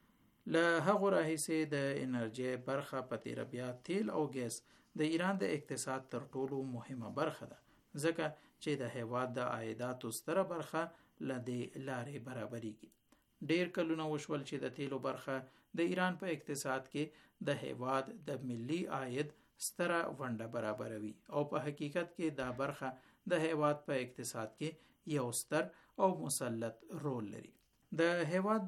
Speaker 5: له هغو راهیسې د انرژي برخه په تیره بیا تیل او ګیس د ایران د اقتصاد تر ټولو مهمه برخه ده، ځکه چې د هیواد د عایداتو ستره برخه له دې لارې برابریږي. ډیر کلونه وشول چې د تیلو برخه د ایران په اقتصاد کې د هیواد د ملي عاید ستره ونډه برابروي او په حقیقت کې دا برخه د هیواد په اقتصاد کې یو ستر او مسلط رول لري. د هیواد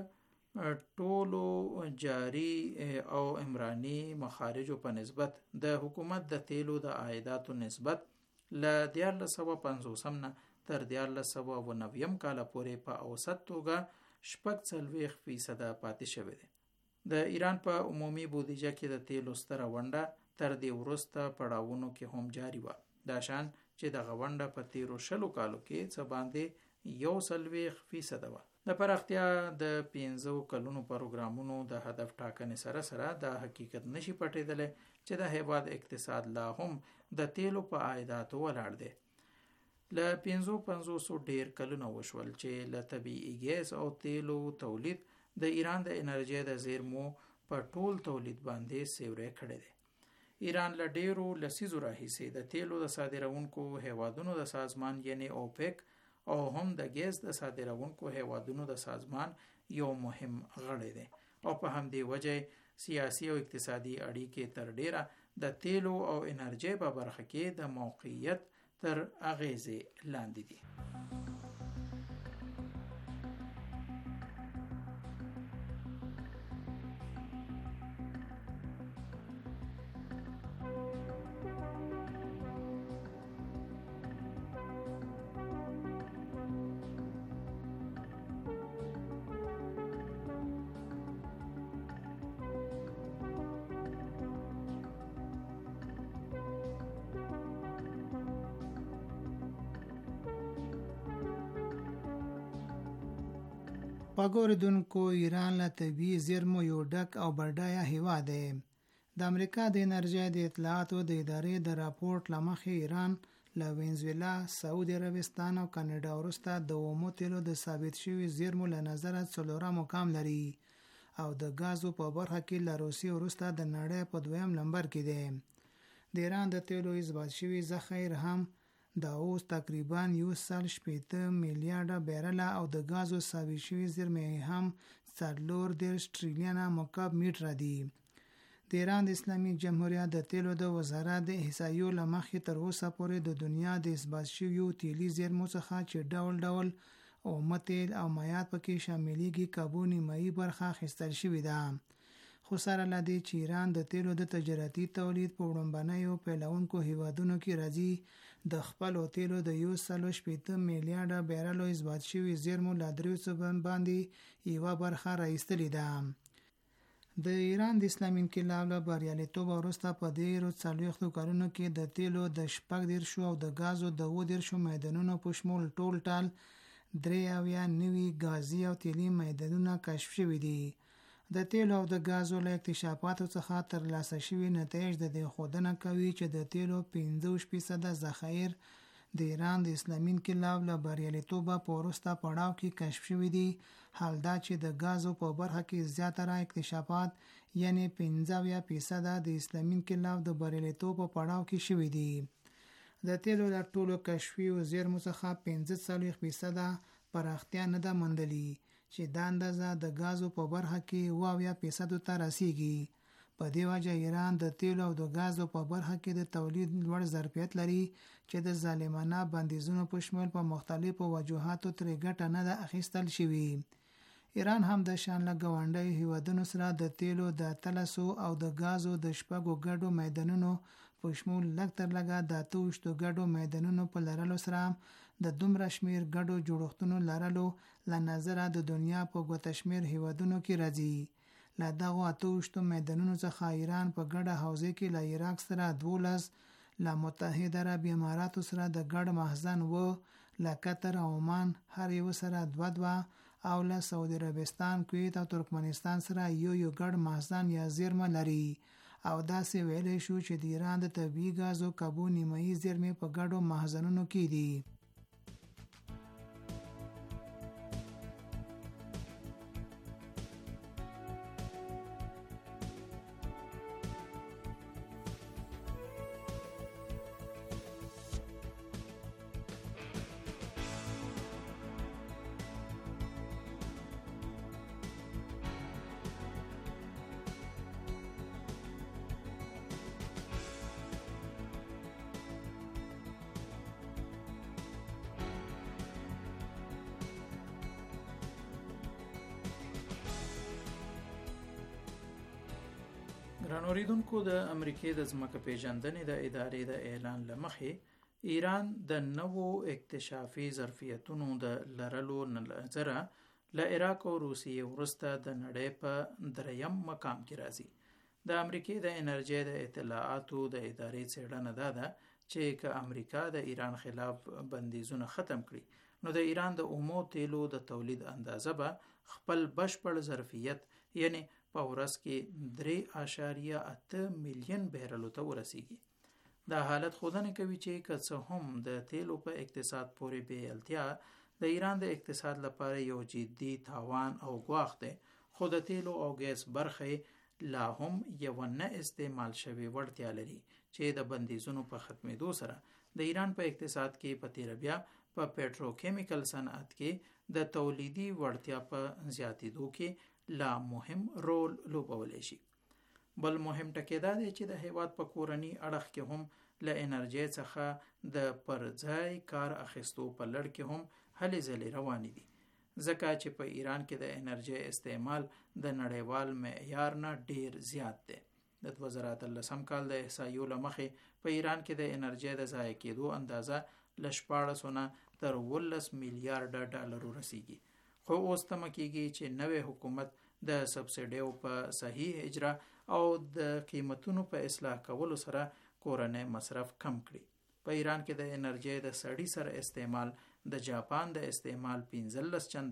Speaker 5: د ټولو جاری او عمراني مخارجو په نسبت د حکومت د تیلو د عایداتو نسبت له دیارلس سوه پنځوسم نه تر دیارلس سوه اوه نویم کاله پورې په اوسط توګه شپږ څلوېښت فیصده پاتې شوی دی. د ایران په عمومي بودیجه کې د تیلو ستره ونډه تر دې وروسته پړاوونو کې هم جاری وه، دا شان چې دغه ونډه په تیرو شلو کالو کې څه باندې یو څلوېښت فیصده وه. د پراختیا د پنځو کلونو پروګرامونو د هدف ټاکنې سره سره دا حقیقت نشي پټېدلی چې د هیواد اقتصاد لا هم د تیلو په عایداتو ولاړ دی. له پنځو پنځوسو ډیر کلونه وشول چې له طبیعي ګیس او تیلو تولید د ایران د انرژي د زیرمو په ټول تولید باندې سیوری کړی دی. ایران له ډیرو لسیزو راهیسې د تیلو د صادرونکو هیوادونو د سازمان یعنی اوپیک او هم د ګیس د صادرونکو هیوادونو د سازمان یو مهم غړی دی او په همدې وجه سیاسي او اقتصادي اړیکې تر ډیره د تیلو او انرژي په برخه کې د موقعیت تر اغیزې لاندې دي.
Speaker 4: خواږه اوریدونکو، ایران له طبیعي زیرمو یو ډک او بډایه هیواد دی. د امریکا د انرژۍ د اطلاعاتو د ادارې د راپورټ له مخې ایران له وینزویلا، سعودي عربستان او کاناډا وروسته د اومو تیلو د ثابت شوي زیرمو له نظره څلورم مقام لري او د غازو په برخه کې له روسیې وروسته د نړۍ په دویم نمبر کې دی. د ایران د تیلو اثبات شوي ذخایر هم د اوس تقریبا یو سل شپېته میلیارډه بیرله او د غازو ثابت شوي زیرمې هم څلور دېرش ټریلیونه مکعب متره دي. د ایران د اسلامي جمهوریت د تیلو د وزارت د احصایو له مخې تر اوسه پورې د دنیا د اثبات شویو تیلي زیرمو څخه چې ډول ډول اومه تیل او مایعات پکې شاملیږي کابو نیمایي برخه اخیستل شوې ده. خو سره له دې چې ایران د تیلو د تجارتي تولید په وړاندې پیلونکو هیوادونو کې راځي، د خپلو تیلو د یو سل شپېته میلیارډه بیرلو اثبات شوي زیرمو له دریو څخه باندې یوه برخه راایستلې ده. د ایران د اسلامي انقلاب له بریالیتوب وروسته په تیرو څلوېښتو کلونو کې د تیلو د شپږ دېرشو او د غازو د اووه دېرشو میدانونو په شمول ټول ټال درې اویا نوي غازي او تیلي میدانونه کشف شوي دي. د تیلو او د غازو له اکتشافاتو څخه ترلاسه شوي نتایج د دې ښودنه کوي چې د تیلو پنځه ویشت فیصده ذخایر د ایران د اسلامي انقلاب له بریالیتوبه په وروسته پړاو کې کشف شوي دي. حال دا چې د غازو په برخه کې زیاتره اکتشافات یعنی پنځه اویا فیصده د اسلامي انقلاب د بریالیتوب په پړاو کې شوي دي. د تیلو له ټولو کشفي زیرمو څخه پنځه څلوېښت فیصده پراختیا نه ده موندلې چې دا اندازه د غازو په برخه کې اوه اویا فیصدو ته رسیږي. په دې وجه ایران د تیلو او د غازو په برخه کې د تولید لوړ ظرفیت لري چې د ظالمانه بندیزونو په شمول په مختلفو وجوهاتو ترې ګټه نه ده اخیستل شوې. ایران هم د شان له ګاونډیو هیوادونو سره د تیلو د اتلسو او د غازو د شپږو ګډو میدانونو په شمول لږ تر لږه د اته ویشتو ګډو میدانونو په لرلو سره د دومره شمیر ګډو جوړښتونو لرلو له نظره د دنیا په ګوته شمیر هیوادونو کې راځي. له دغو اته ویشتو میدانونو څخه ایران په ګډه حوزه کې له عراق سره دولس، له متحده عرب اماراتو سره د ګډ مخزن و، له قطر او عمان هر یو سره دوه دوه او له سعودي عربستان، کویت او ترکمنستان سره یو یو ګډ مخزن یا زیرمه لري. او داسې ویلی شو چې د ایران د طبیعي غازو کابو نیمایي زیرمې په ګډو مخزنونو کې دي.
Speaker 5: ګران اوریدونکو، د امریکې د ځمکه پیژندنې د ادارې د اعلان له مخې ایران د نوو اکتشافي ظرفیتونو د لرلو نظره له عراق او روسیې وروسته د نړۍ په دریم مقام کې راځي. د امریکې د انرژۍ د اطلاعاتو د ادارې څېړنه دا ده چې که امریکا د ایران خلاف بندیزونه ختم کړي نو د ایران د اومو تیلو د تولید اندازه به خپل بشپړ ظرفیت یعنی په ورځ کې درې اعشاریه اته میلیون بیرلو ته ورسیږي. دا حالت ښودنه کوي چې که څه هم د تیلو په اقتصاد پورې بېلتیا د ایران د اقتصاد لپاره یو جدي تاوان او ګواښ دی، خو د تیلو او ګیس برخه لا هم یو نه استعمال شوی وړتیا لري چې د بندیزونو په ختمېدو سره د ایران په اقتصاد کې په تیره بیا په پیټروکیمیکل صنعت کې د تولیدي وړتیا په زیاتېدو کې لا مهم رول لوبولی شي. بل مهم ټکی دا دی چې د هیواد په کورني اړخ کې هم له انرژۍ څخه د پرځای کار اخیستو په لړ کې هم هلې ځلې روانې دي، ځکه چې په ایران کې د انرژۍ استعمال د نړیوال معیار نه ډیر زیات دی. د دوه زره اتلسم کال د احصایو له مخې په ایران کې د انرژۍ د ضایع کېدو اندازه له شپاړسو نه تر اوولس میلیارډه ډالرو رسیږي. خو اوس تمه کېږي چې نوی حکومت د سبسیډیو په صحیح اجرا او د قیمتونو په اصلاح کولو سره کورنۍ مصرف کم کړي. په ایران کې د انرژۍ د سړي سره استعمال د جاپان د استعمال پنځلس چنده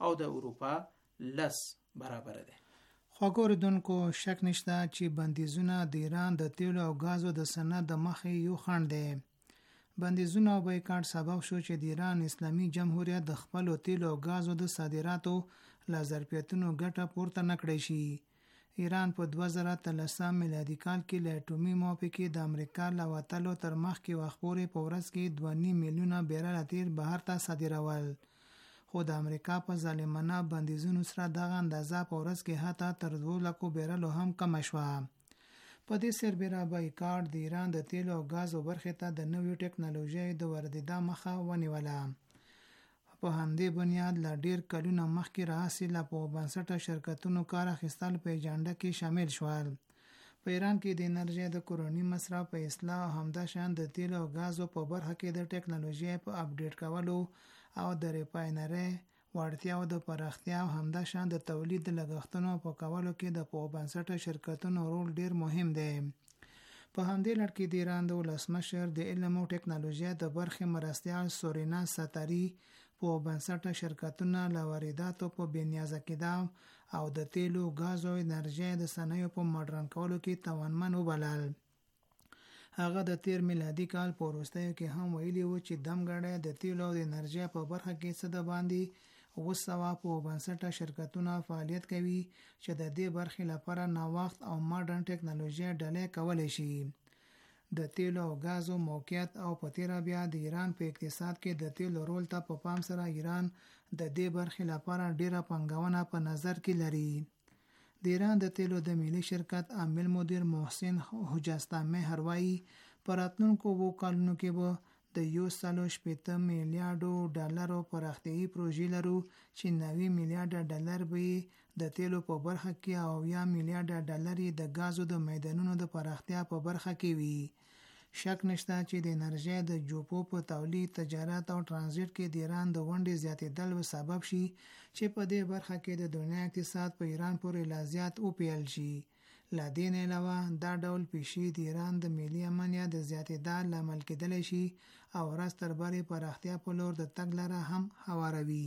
Speaker 5: او د اروپا لس برابر دی.
Speaker 4: خواږه اوریدونکو شک نشته چې بندیزونه د ایران د تیلو او غازو د صنعت د مخې یو خنډ دی. بندیزونه او بایکاټ سبب شو چې د ایران اسلامي جمهوریت د خپل تیلو او غازو د صادراتو له ظرفیتونو ګټه پورته نکړی شي. ایران په دوه زره اتلسم میلادي کال کې له اټومي موافقې د امریکا له وتلو تر مخکې وخت پورې په ورځ کې دوه نیم میلیونه بیرل تیل بهر ته صادرول، خو د امریکا په ظالمانه بندیزونو سره دغه اندازه په ورځ کې حتی تر دوه لکو بیرلو هم کم شوه. په دې سربېره بایکاټ د ایران د تیلو او غازو برخې ته د نوې ټکنالوژۍ د واردېدا مخه ونیوله. په همدې بنیاد له ډېر کلونه مخکې راهیسې له په بنسټه شرکتونو کار اخیستل په ایجنډا کې شامل شول. په ایران کې د انرژۍ د کورني مصرف په اصلاح او همداشان د تیلو او غازو په برخه کې د ټکنالوژۍ په اپډیټ کولو او د ریفاینرۍ وړتیاو د پراختیا او همداشان د تولید د لګښتونو په کولو کې د په بنسټه شرکتونو رول ډیر مهم دی. په همدې لړ کې د ایران د ولسمشر د علم او ټکنالوژۍ د برخې مرستیال سورینا ستاری په بنسټه شرکتونه له وارداتو په بنیازه کېدا او د تیلو غازو انرژۍ د صنایعو په ماډرن کولو کې توانمن وبلل. هغه د تیر میلادي کال په وروستیو کې هم ویلي و چې دمګړی د تیلو او د انرژۍ په برخه کې څه د باندې اوه سوه په بنسټه شرکتونه فعالیت کوي چې د دې برخې لپاره نوښت او ماډرن ټکنالوژي ډلې کولی شي. د تیلو او غازو موقعیت او په تیره بیا د ایران په اقتصاد کې د تیلو رول ته په پام سره ایران د دې برخې لپاره ډیره پانګونه په نظر کې لري. د ایران د تیلو د ملي شرکت عامل مدیر محسن حجستامه هروایی په راتلونکو اوو کلونو کې به د یو سلو شپېته میلیارډو ډالرو پراختیایي پروژې لرو چې نوي میلیارډه ډالر به د تیلو په برخه کې او یا میلیارډه ډالر د غازو د میدانونو د پراختیا په برخه کې وي. شک نشته چې د انرژۍ د جوپو په تولید، تجارت او ترانزیت کې د ایران د ونډې زیاتېدل به سبب شي چې په دې برخه کې د دنیا اقتصاد په ایران پورې لا زیات وپیل شي. له دې نه علاوه دا ډول پیشي د ایران د ملي امنیت د زیاتېدا لامل کېدلی شي او ورځ تر بلې پراختیا په لور د تګ لاره هم هواروي.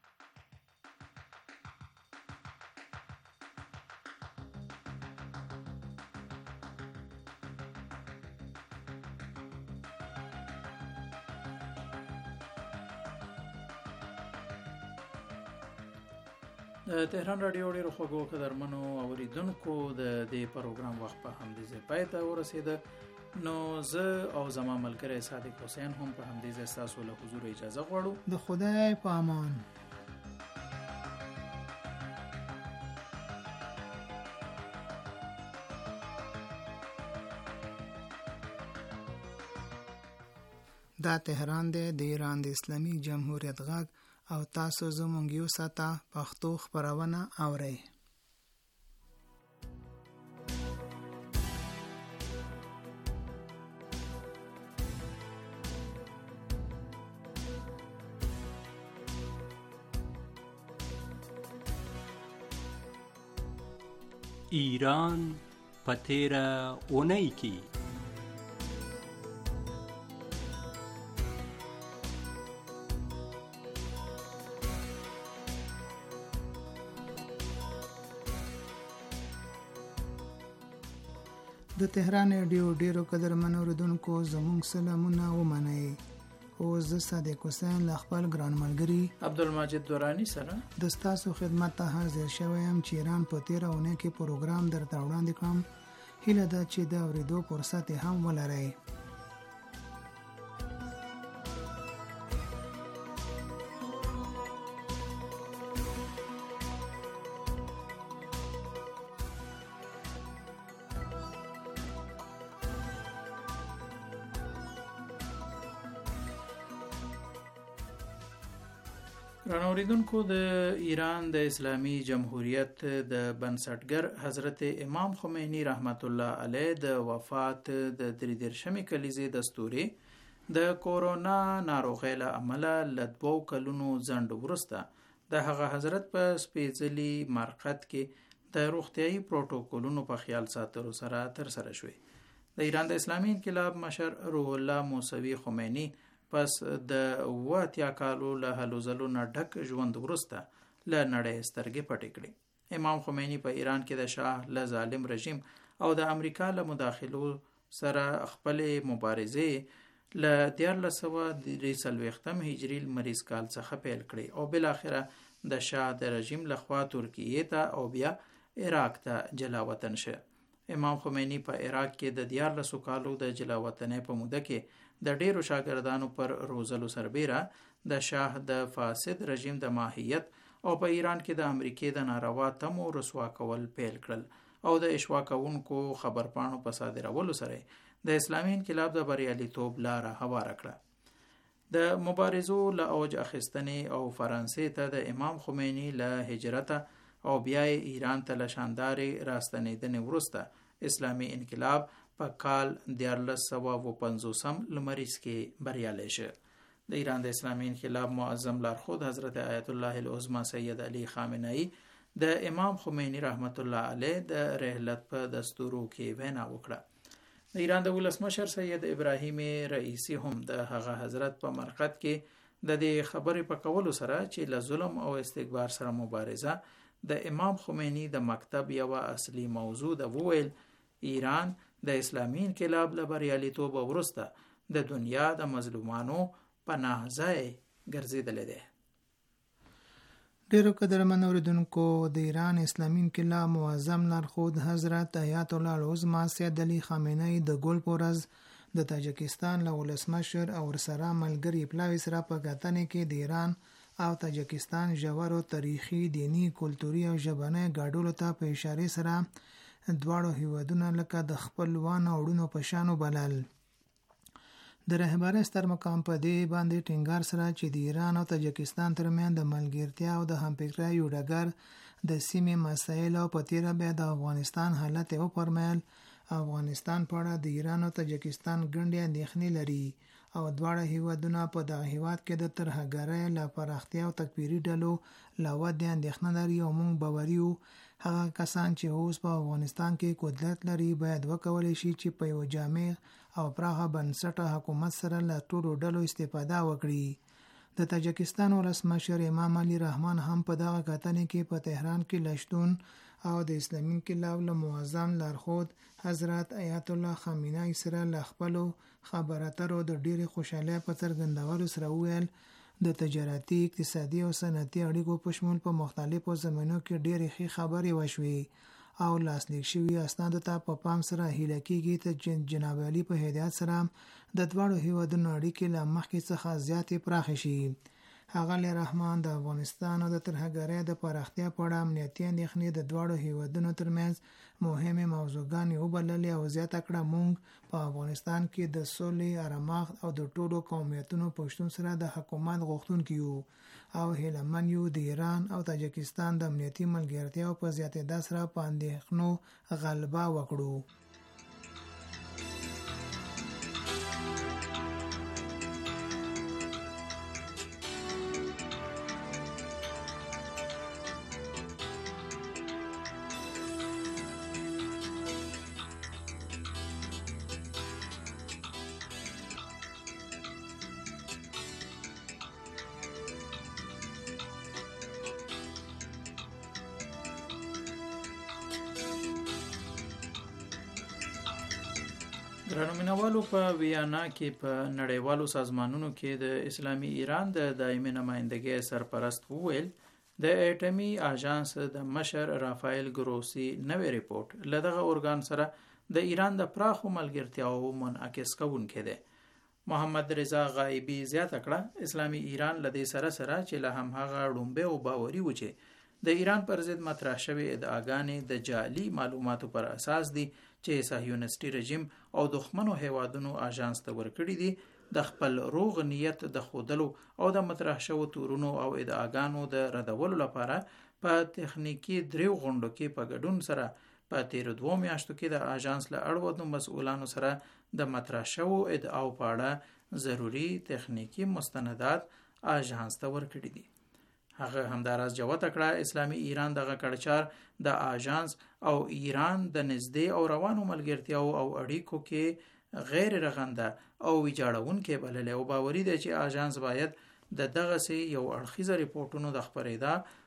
Speaker 5: د تهران رادیو ډیرو خوږو قدرمنو اوریدونکو د دې پروګرام وخت په همدې ځای پای ته ورسېده. نو زه او زما ملګری صادق حسین هم په همدې ځای ستاسو له حضور اجازه غواړو.
Speaker 4: د خدای په امان. دا تهران دی، د ایران د اسلامي جمهوریت غږ او تاسو زموږ یو ساته پښتو خبرونه اورئ.
Speaker 7: ایران په تیره اونۍ کې
Speaker 4: د تهران رادیو ډیرو قدرمنو اوریدونکو زموږ سلامونه ومنئ. او زه صادق حسین له خپل ګران ملګري
Speaker 5: عبدالمجید دورانی سره
Speaker 4: د ستاسو خدمت ته حاضر شوی یم چې ایران په تیره اونۍ کې پروګرام درته وړاندې کړم. هیله ده چې د اورېدو فرصت هم ولرئ.
Speaker 5: رانوریدونکو، د ایران د اسلامی جمهوریت د بنسټګر حضرت امام خمینی رحمت الله علیه د وفات د درې دېرشمې کلیزې دستوري د کورونا ناروغۍ له امله له دوو کلونو ځنډ وروسته د هغه حضرت په سپېڅلي مرقد کې د روغتیایي پروتوکولونو په خیال ساتلو سره ترسره شوې. د ایران د اسلامي انقلاب مشر روح الله موسوي خمینی پس د اوه اتیا کالو له هلو ځلو نه ډک ژوند وروسته له نړۍ سترګې پټې کړې. امام خمیني په ایران کې د شاه له ظالم رژیم او د امریکا له مداخلو سره خپلې مبارزې له دیارلس سوه درې څلوېښتم هجري لمریز کال څخه پیل کړې او بالاخره د شاه د رژیم لخوا ترکیې ته او بیا عراق ته جلا وطن شه. امام خمیني په عراق کې د دیارلسو کالو د جلا وطنۍ په موده کې د ډیرو شاګردانو پر روزلو سربیره د شاه د فاسد رژیم د ماهیت او په ایران کې د امریکې د ناروا تمو رسوا کول پیل کړل او د اشوا کوونکو خبرپاڼو په صادرولو سره د اسلامي انقلاب د بریالیتوب لاره هواره کړه. د مبارزو له اوج اخیستنې او فرانسې ته د امام خمیني له هجرت او بیا ایران ته له شاندارې راستنېدنې وروسته اسلامي انقلاب په کال دیارلس سوه و پنځوسم لمریز کې بریالی شه. د ایران د اسلامي انقلاب معظم لارښود حضرت آیت الله العظمى سید علی خامنه‌ای د امام خمیني رحمت الله علیه د رحلت په دستورو کې وینا وکړه. د ایران د ولسمشر سید ابراهیم رئیسی هم د هغه حضرت په مرقد کې د دې خبرې په کولو سره چې له ظلم او استکبار سره مبارزه د امام خمیني د مکتب یوه اصلي موضوع ده، وویل ایران د اسلامي انقلاب له بریالیتوب وروسته د دنیا د مظلومانو پناه ځای ګرځېدلی دی.
Speaker 4: ډیرو قدرمن اوریدونکو، د ایران اسلامي انقلاب معظم لارښود حضرت آیت الله العظمى سید علي خامنه‌ای د ګل په ورځ د تاجکستان له ولسمشر او ورسره ملګري پلاوي سره په کتنې کې د ایران او تاجکستان ژورو تاریخي، دینی، کلتوري او ژبني ګډوډو ته په اشاره سره دواړو هیوادونه لکه د خپلوانو اړونو په شان وبلل. د رهبرۍ ستر مقام په دې باندې ټینګار سره چې د ایران او تاجکستان ترمنځ د ملګرتیا او د همفکرۍ یو ډګر د سیمې مسایل او په تیره بیا د افغانستان حالت یې وپرمیل. افغانستان په اړه د ایران او تاجکستان ګڼې اندېښنې لري او دواړه هیوادونه په دغه هیواد کې د ترهګرۍ له پراختیا او تکفیري ډلو له ودې اندېښنه لري او موږ باوري یو هغه کسان چې اوس په افغانستان کې قدرت لري باید وکولی شي چې په یو جامع او پراخه بنسټه حکومت سره له ټولو ډلو استفاده وکړي. د تاجکستان ولسمشر امام علي رحمان هم په دغه کتنې کې په تهران کې لشتون او د اسلامي انقلاب له معظم لارښود حضرت آیت الله خامنه‌ای سره له خپلو خبرو اترو د ډېرې خوشحالۍ په څرګندولو سره وویل د تجارتي، اقتصادي او صنعتي اړیکو په شمول په مختلفو زمینو کې ډېرې ښې خبرې وشوې او لاسلیک شوي اسنادو ته په پام سره هیله کېږي چې جناب علي په هدایت سره د دواړو هیوادونو اړیکې له مخکې څخه زیاتې پراخې شي. ښاغلی رحمان د افغانستان او د ترهګرۍ د پراختیا په اړه امنیتي اندېښنې د دواړو هیوادونو ترمنځ مهمې موضوعګانې وبللې او زیاته کړه موږ په افغانستان کې د سولې، آرامښت او د ټولو قومیتونو په شتون سره د حکومت غوښتونکي یو او هیلهمن یو د ایران او تاجکستان د امنیتي ملګرتیاو په زیاتېدا سره په اندېښنو غلبه وکړو.
Speaker 5: درنو مینوالو، په ویانا کې په نړیوالو سازمانونو کې د اسلامي ایران د دایمي نمایندګۍ سرپرست وویل د اټمي اژانس د مشر رافایل ګروسی نوې ریپورت له دغه ارګان سره د ایران د پراخو ملګرتیاو منعکس کوونکی دی. محمد رضا غایبی زیاته کړه اسلامي ایران له دې سره سره چې له همهغه ړومبی او باوري و چې د ایران پر ضد مطرح شوې ادعاګانې د جعلي معلوماتو پر اساس دي چې صهیونیستي رژیم او دښمنو هیوادونو اژانس ته ورکړي دي د خپل روغ نیت د ښودلو او د مطرح شوو تورونو او ادعاګانو د ردولو لپاره په تخنیکي دریو غونډو کې په ګډون سره په تیرو دوو میاشتو کې د اژانس له اړوندو مسؤلانو سره د مطرح شوو ادعاو په اړه ضروري تخنیکي مستندات اژانس ته ورکړي دي. هغه همداراز جوته کړه اسلامي ایران دغه کړچار د اژانس او ایران د نږدې او روانو ملګرتیاو او اړیکو کې غیر رغنده او ویجاړونکې بللی او باوري دی چې اژانس باید د دغسې یو اړخیزه ریپورټونو د خپرېدا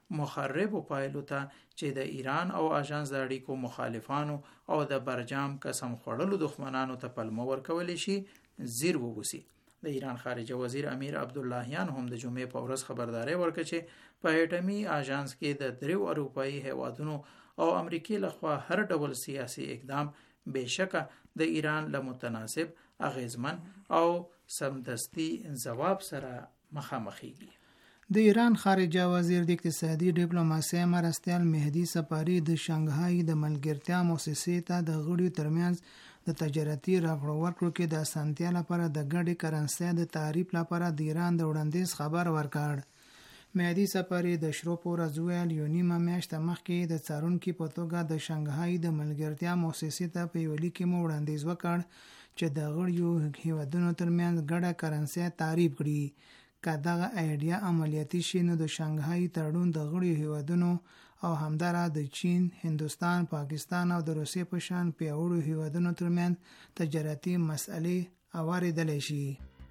Speaker 5: مخربو پایلو ته چې د ایران او آژانس د اړیکو مخالفانو او د برجام قسم خوړلو دښمنانو ته پلمه ورکولی شي زیر وبوسي. د ایران خارجه وزیر امیر عبداللهیان هم د جمعې په ورځ خبرداري ورکړه چې په اټومي آژانس کې د دریو اروپایي هیوادونو او امریکای لخوا هر ډول سیاسي اقدام بشکه د ایران له متناسب اغیزمن او سمدستي جواب سره مخامخېږي.
Speaker 4: د ایران خارجه وزیر د اقتصادي ډیپلوماسۍ مرستیال مهدي سفاری د شانګهای د ملګرتیا مؤسسې ته د غړیو ترمنځ د تجارتي راکړو ورکړو کې د اسانتیا لپاره د ګډې کرنسۍ د تعریف لپاره د ایران د وړاندیز خبر ورکړ. مهدي سفاری د شروع ورځ ویل یو نیمه میاشت مخکې د څارونکي په توګه د شانګهای د ملګرتیا مؤسسې ته په یو لیک کې مو وړاندیز وکړ چې د غړیو هیوادونو ترمنځ ګډه کرنسۍ تعریف کړي. که دغه ایډیا عملیاتي شي نو د شانګهای تړون د غړیو هیوادونو او همدارس د چین، هندوستان، پاکستان او د روسیې په شان پیاوړو هیوادونو ترمنځ تجارتي مسئلې اوارېدلی شي.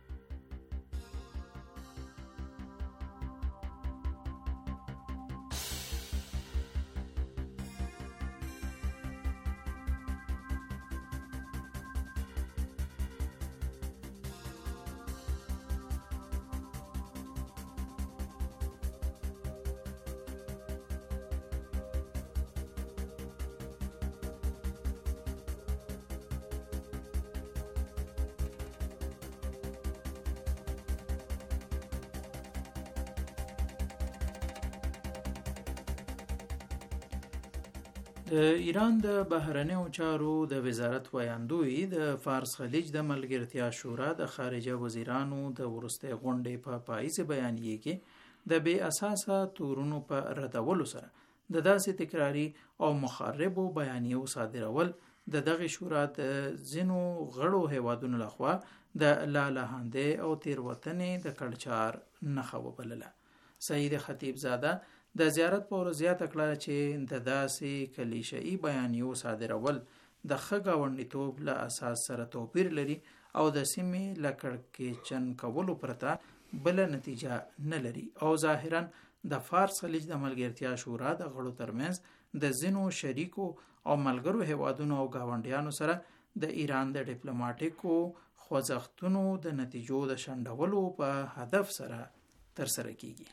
Speaker 5: د ایران د بهرنیو چارو د وزارت ویاندوی د فارس خلیج د ملګرتیا شورا د خارجه وزیرانو د ورسته غونډې په پاییزه بیانیه کې د بې اساسه تورونو په ردولو سره د داسې تکراری او مخربو بیانیو صادرول د دغه شورا د زینو غړو هیوادونو لخوا د لالهانده او تیروتنې د کلچار نخښه وبلله. سید خطیب زاده د زیارت په ورځ زیاته کړه چې د داسې کلیشه‌ای بیانیو صادرول د ښه ګاونډیتوب له اساس سره توپیر لري او د سیمې له کړکېچن کولو پرته بله نتیجه نه لري او ظاهراً د فارس خلیج د ملګرتیا شورا د غړو ترمنځ د ځینو شریکو او ملګرو هیوادونو او ګاونډیانو سره د ایران د ډیپلوماټیکو خوځښتونو د نتیجو د شنډولو په هدف سره ترسره کیږي.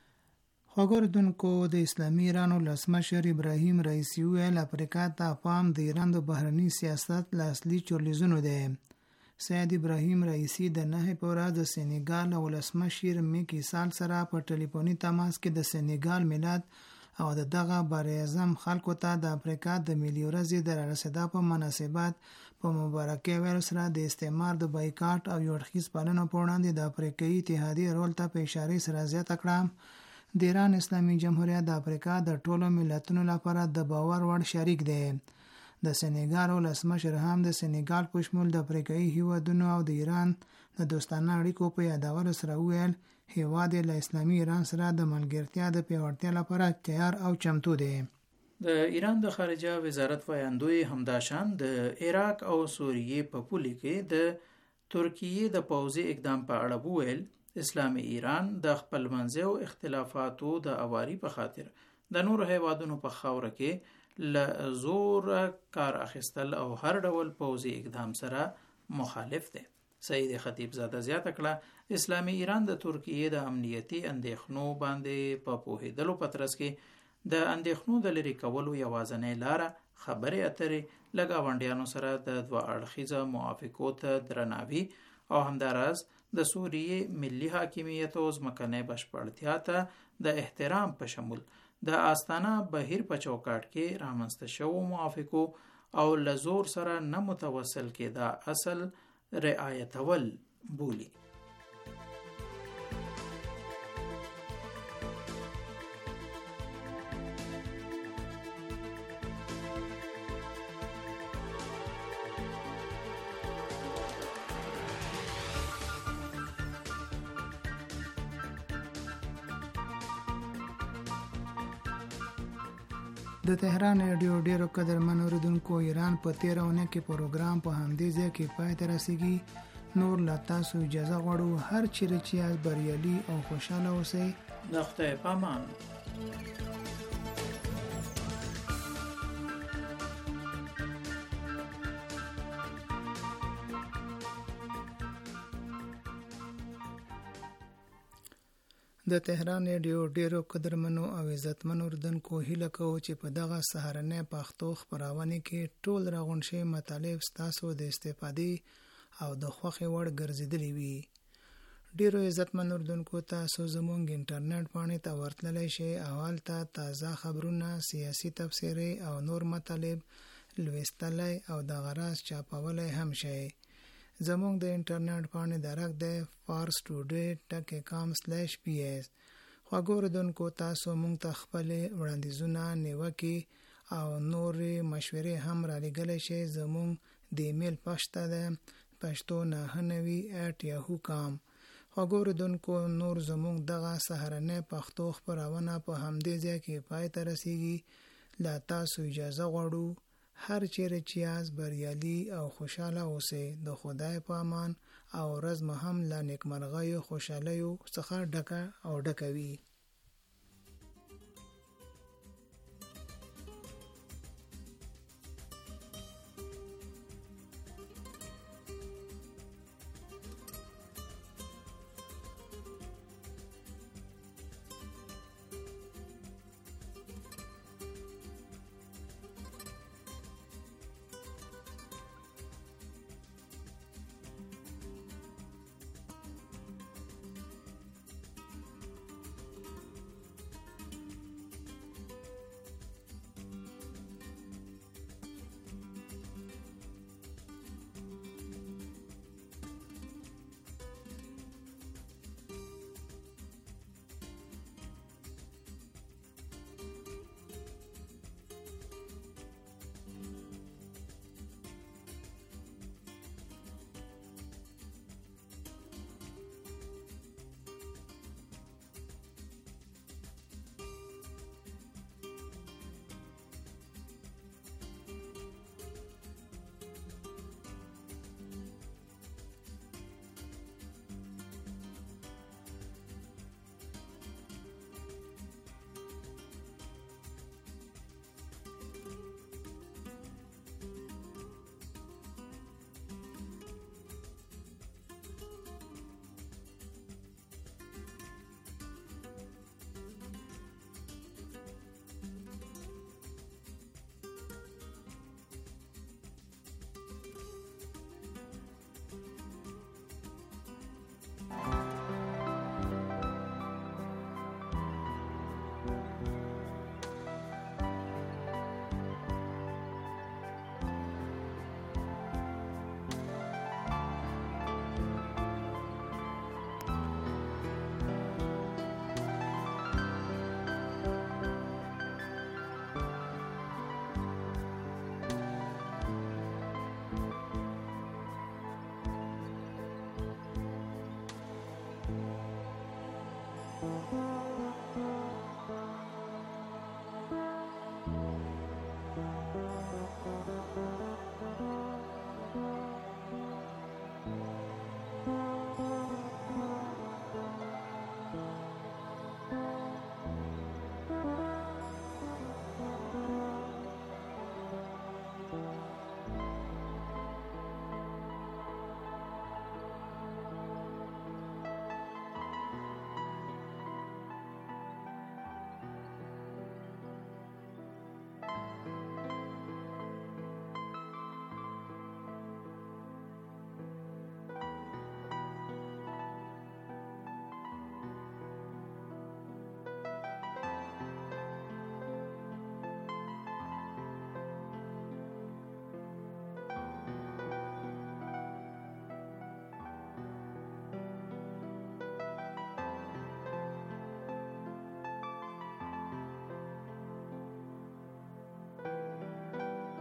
Speaker 4: خوګوردونکو د اسلامي ایران ولسمشر ابراهیم رئیسی ویل افریقا ته پام د ایران د بهرني سیاست له اصلي چورلیزونو دی. سید ابراهیم رئیسی د نهه په ورځ د سینیګال ولسمشر میکی سال سره په ټلیفوني تماس کې د سینیګال ملت او د دغه بریاعظم خلکو ته د افریقا د ملي ورځې د رارسېدا په مناسبت په مبارکۍ ویلو سره د استعمار د بایکاټ او یوړخیز پالنو په وړاندې د افریقایي اتحادیې رول ته په اشارې سره زیاته کړه. د ایران اسلامي جمهوریت د افریقا د ټولو ملتونو لپاره د باور وړ شریک دی. د سینیګال ولسمشر هم د سینیګال په شمول د افریقایي هیوادونو او د ایران د دوستانه اړیکو په یادولو سره ویل هیواد له اسلامي ایران سره د ملګرتیا د پیاوړتیا لپاره تیار او چمتو دی.
Speaker 5: د ایران د خارجه وزارت ویاندوی همداشان د عراق او سوریې په پولي کې د ترکیې د پوځي اقدام په اړه وویل اسلامي ایران د خپل منځو اختلافاتو د اواري په خاطر د نور هیوادونو په خاوره کې له زور کار اخیستل او هر ډول پوځي اقدام سره مخالف دی. سید خطیب زاده زیاته کړه اسلامي ایران د ترکیې د امنیتي اندېښنو باندې په پوهېدلو په ترڅ کې د اندېښنو د لرې کولو یوازینۍ لاره خبرې اترې له ګاونډیانو سره د دوه اړخیزه موافقو ته درناوي او همداراز د سوریې ملي حاکمیت او ځمکنۍ بشپړتیا ته د احترام په شمول د آستانه بهیر په چوکاټ کې رامنځته شوو موافقو او له زور سره نه متوسل کېدا اصل رعایتول بولی.
Speaker 4: د تهران رادیو ډیرو قدرمن اوریدونکو ایران په تیره اونۍ کې پروګرام په همدې ځای کې پای ته رسیږي. نور لا تاسو اجازه غواړو هر چیرې چې بریالي او خوشاله اوسئ.
Speaker 5: د خدای په امان.
Speaker 4: د تهران ریډیو ډیرو قدرمنو او عزتمنو اردوونکو هیله کوو چې په دغه سهارنۍ پښتو خپرونه کې ټول راغونډ شوي مطالب ستاسو د استفادې او د خوښې وړ ګرځېدلي وي. ډیرو عزتمنو اردوونکو تاسو زموږ انټرنیټ باندې ته ورتللی شئ او هلته تازه خبرونه، سیاسي تبصرې او نور مطالب لوستلی او د غراض چاپولی هم شئ. زموږ د انټرنیټ باندې درک دی فارس ټوډی ټک کام سلیش پی ایس. خواږه اردوونکو تاسو موږ ته خپلې وړاندیزونه، نیوکې او نورې مشورې هم رالیږلی شئ. زموږ د ایمیل پشته ده پښتو نهه نوي ایټ یاهو کام. خواږه اردوونکو نور زموږ دغه سهارنۍ پښتو خپرونه په همدې ځای کې پای ته رسیږي. له تاسو اجازه غواړو. هر چیرې چې یاست بریالي او خوشحاله اوسئ. د خدای په امان او ورځ مو هم له نیکمرغیو خوشحالیو څخه ډکه او ډکه وي.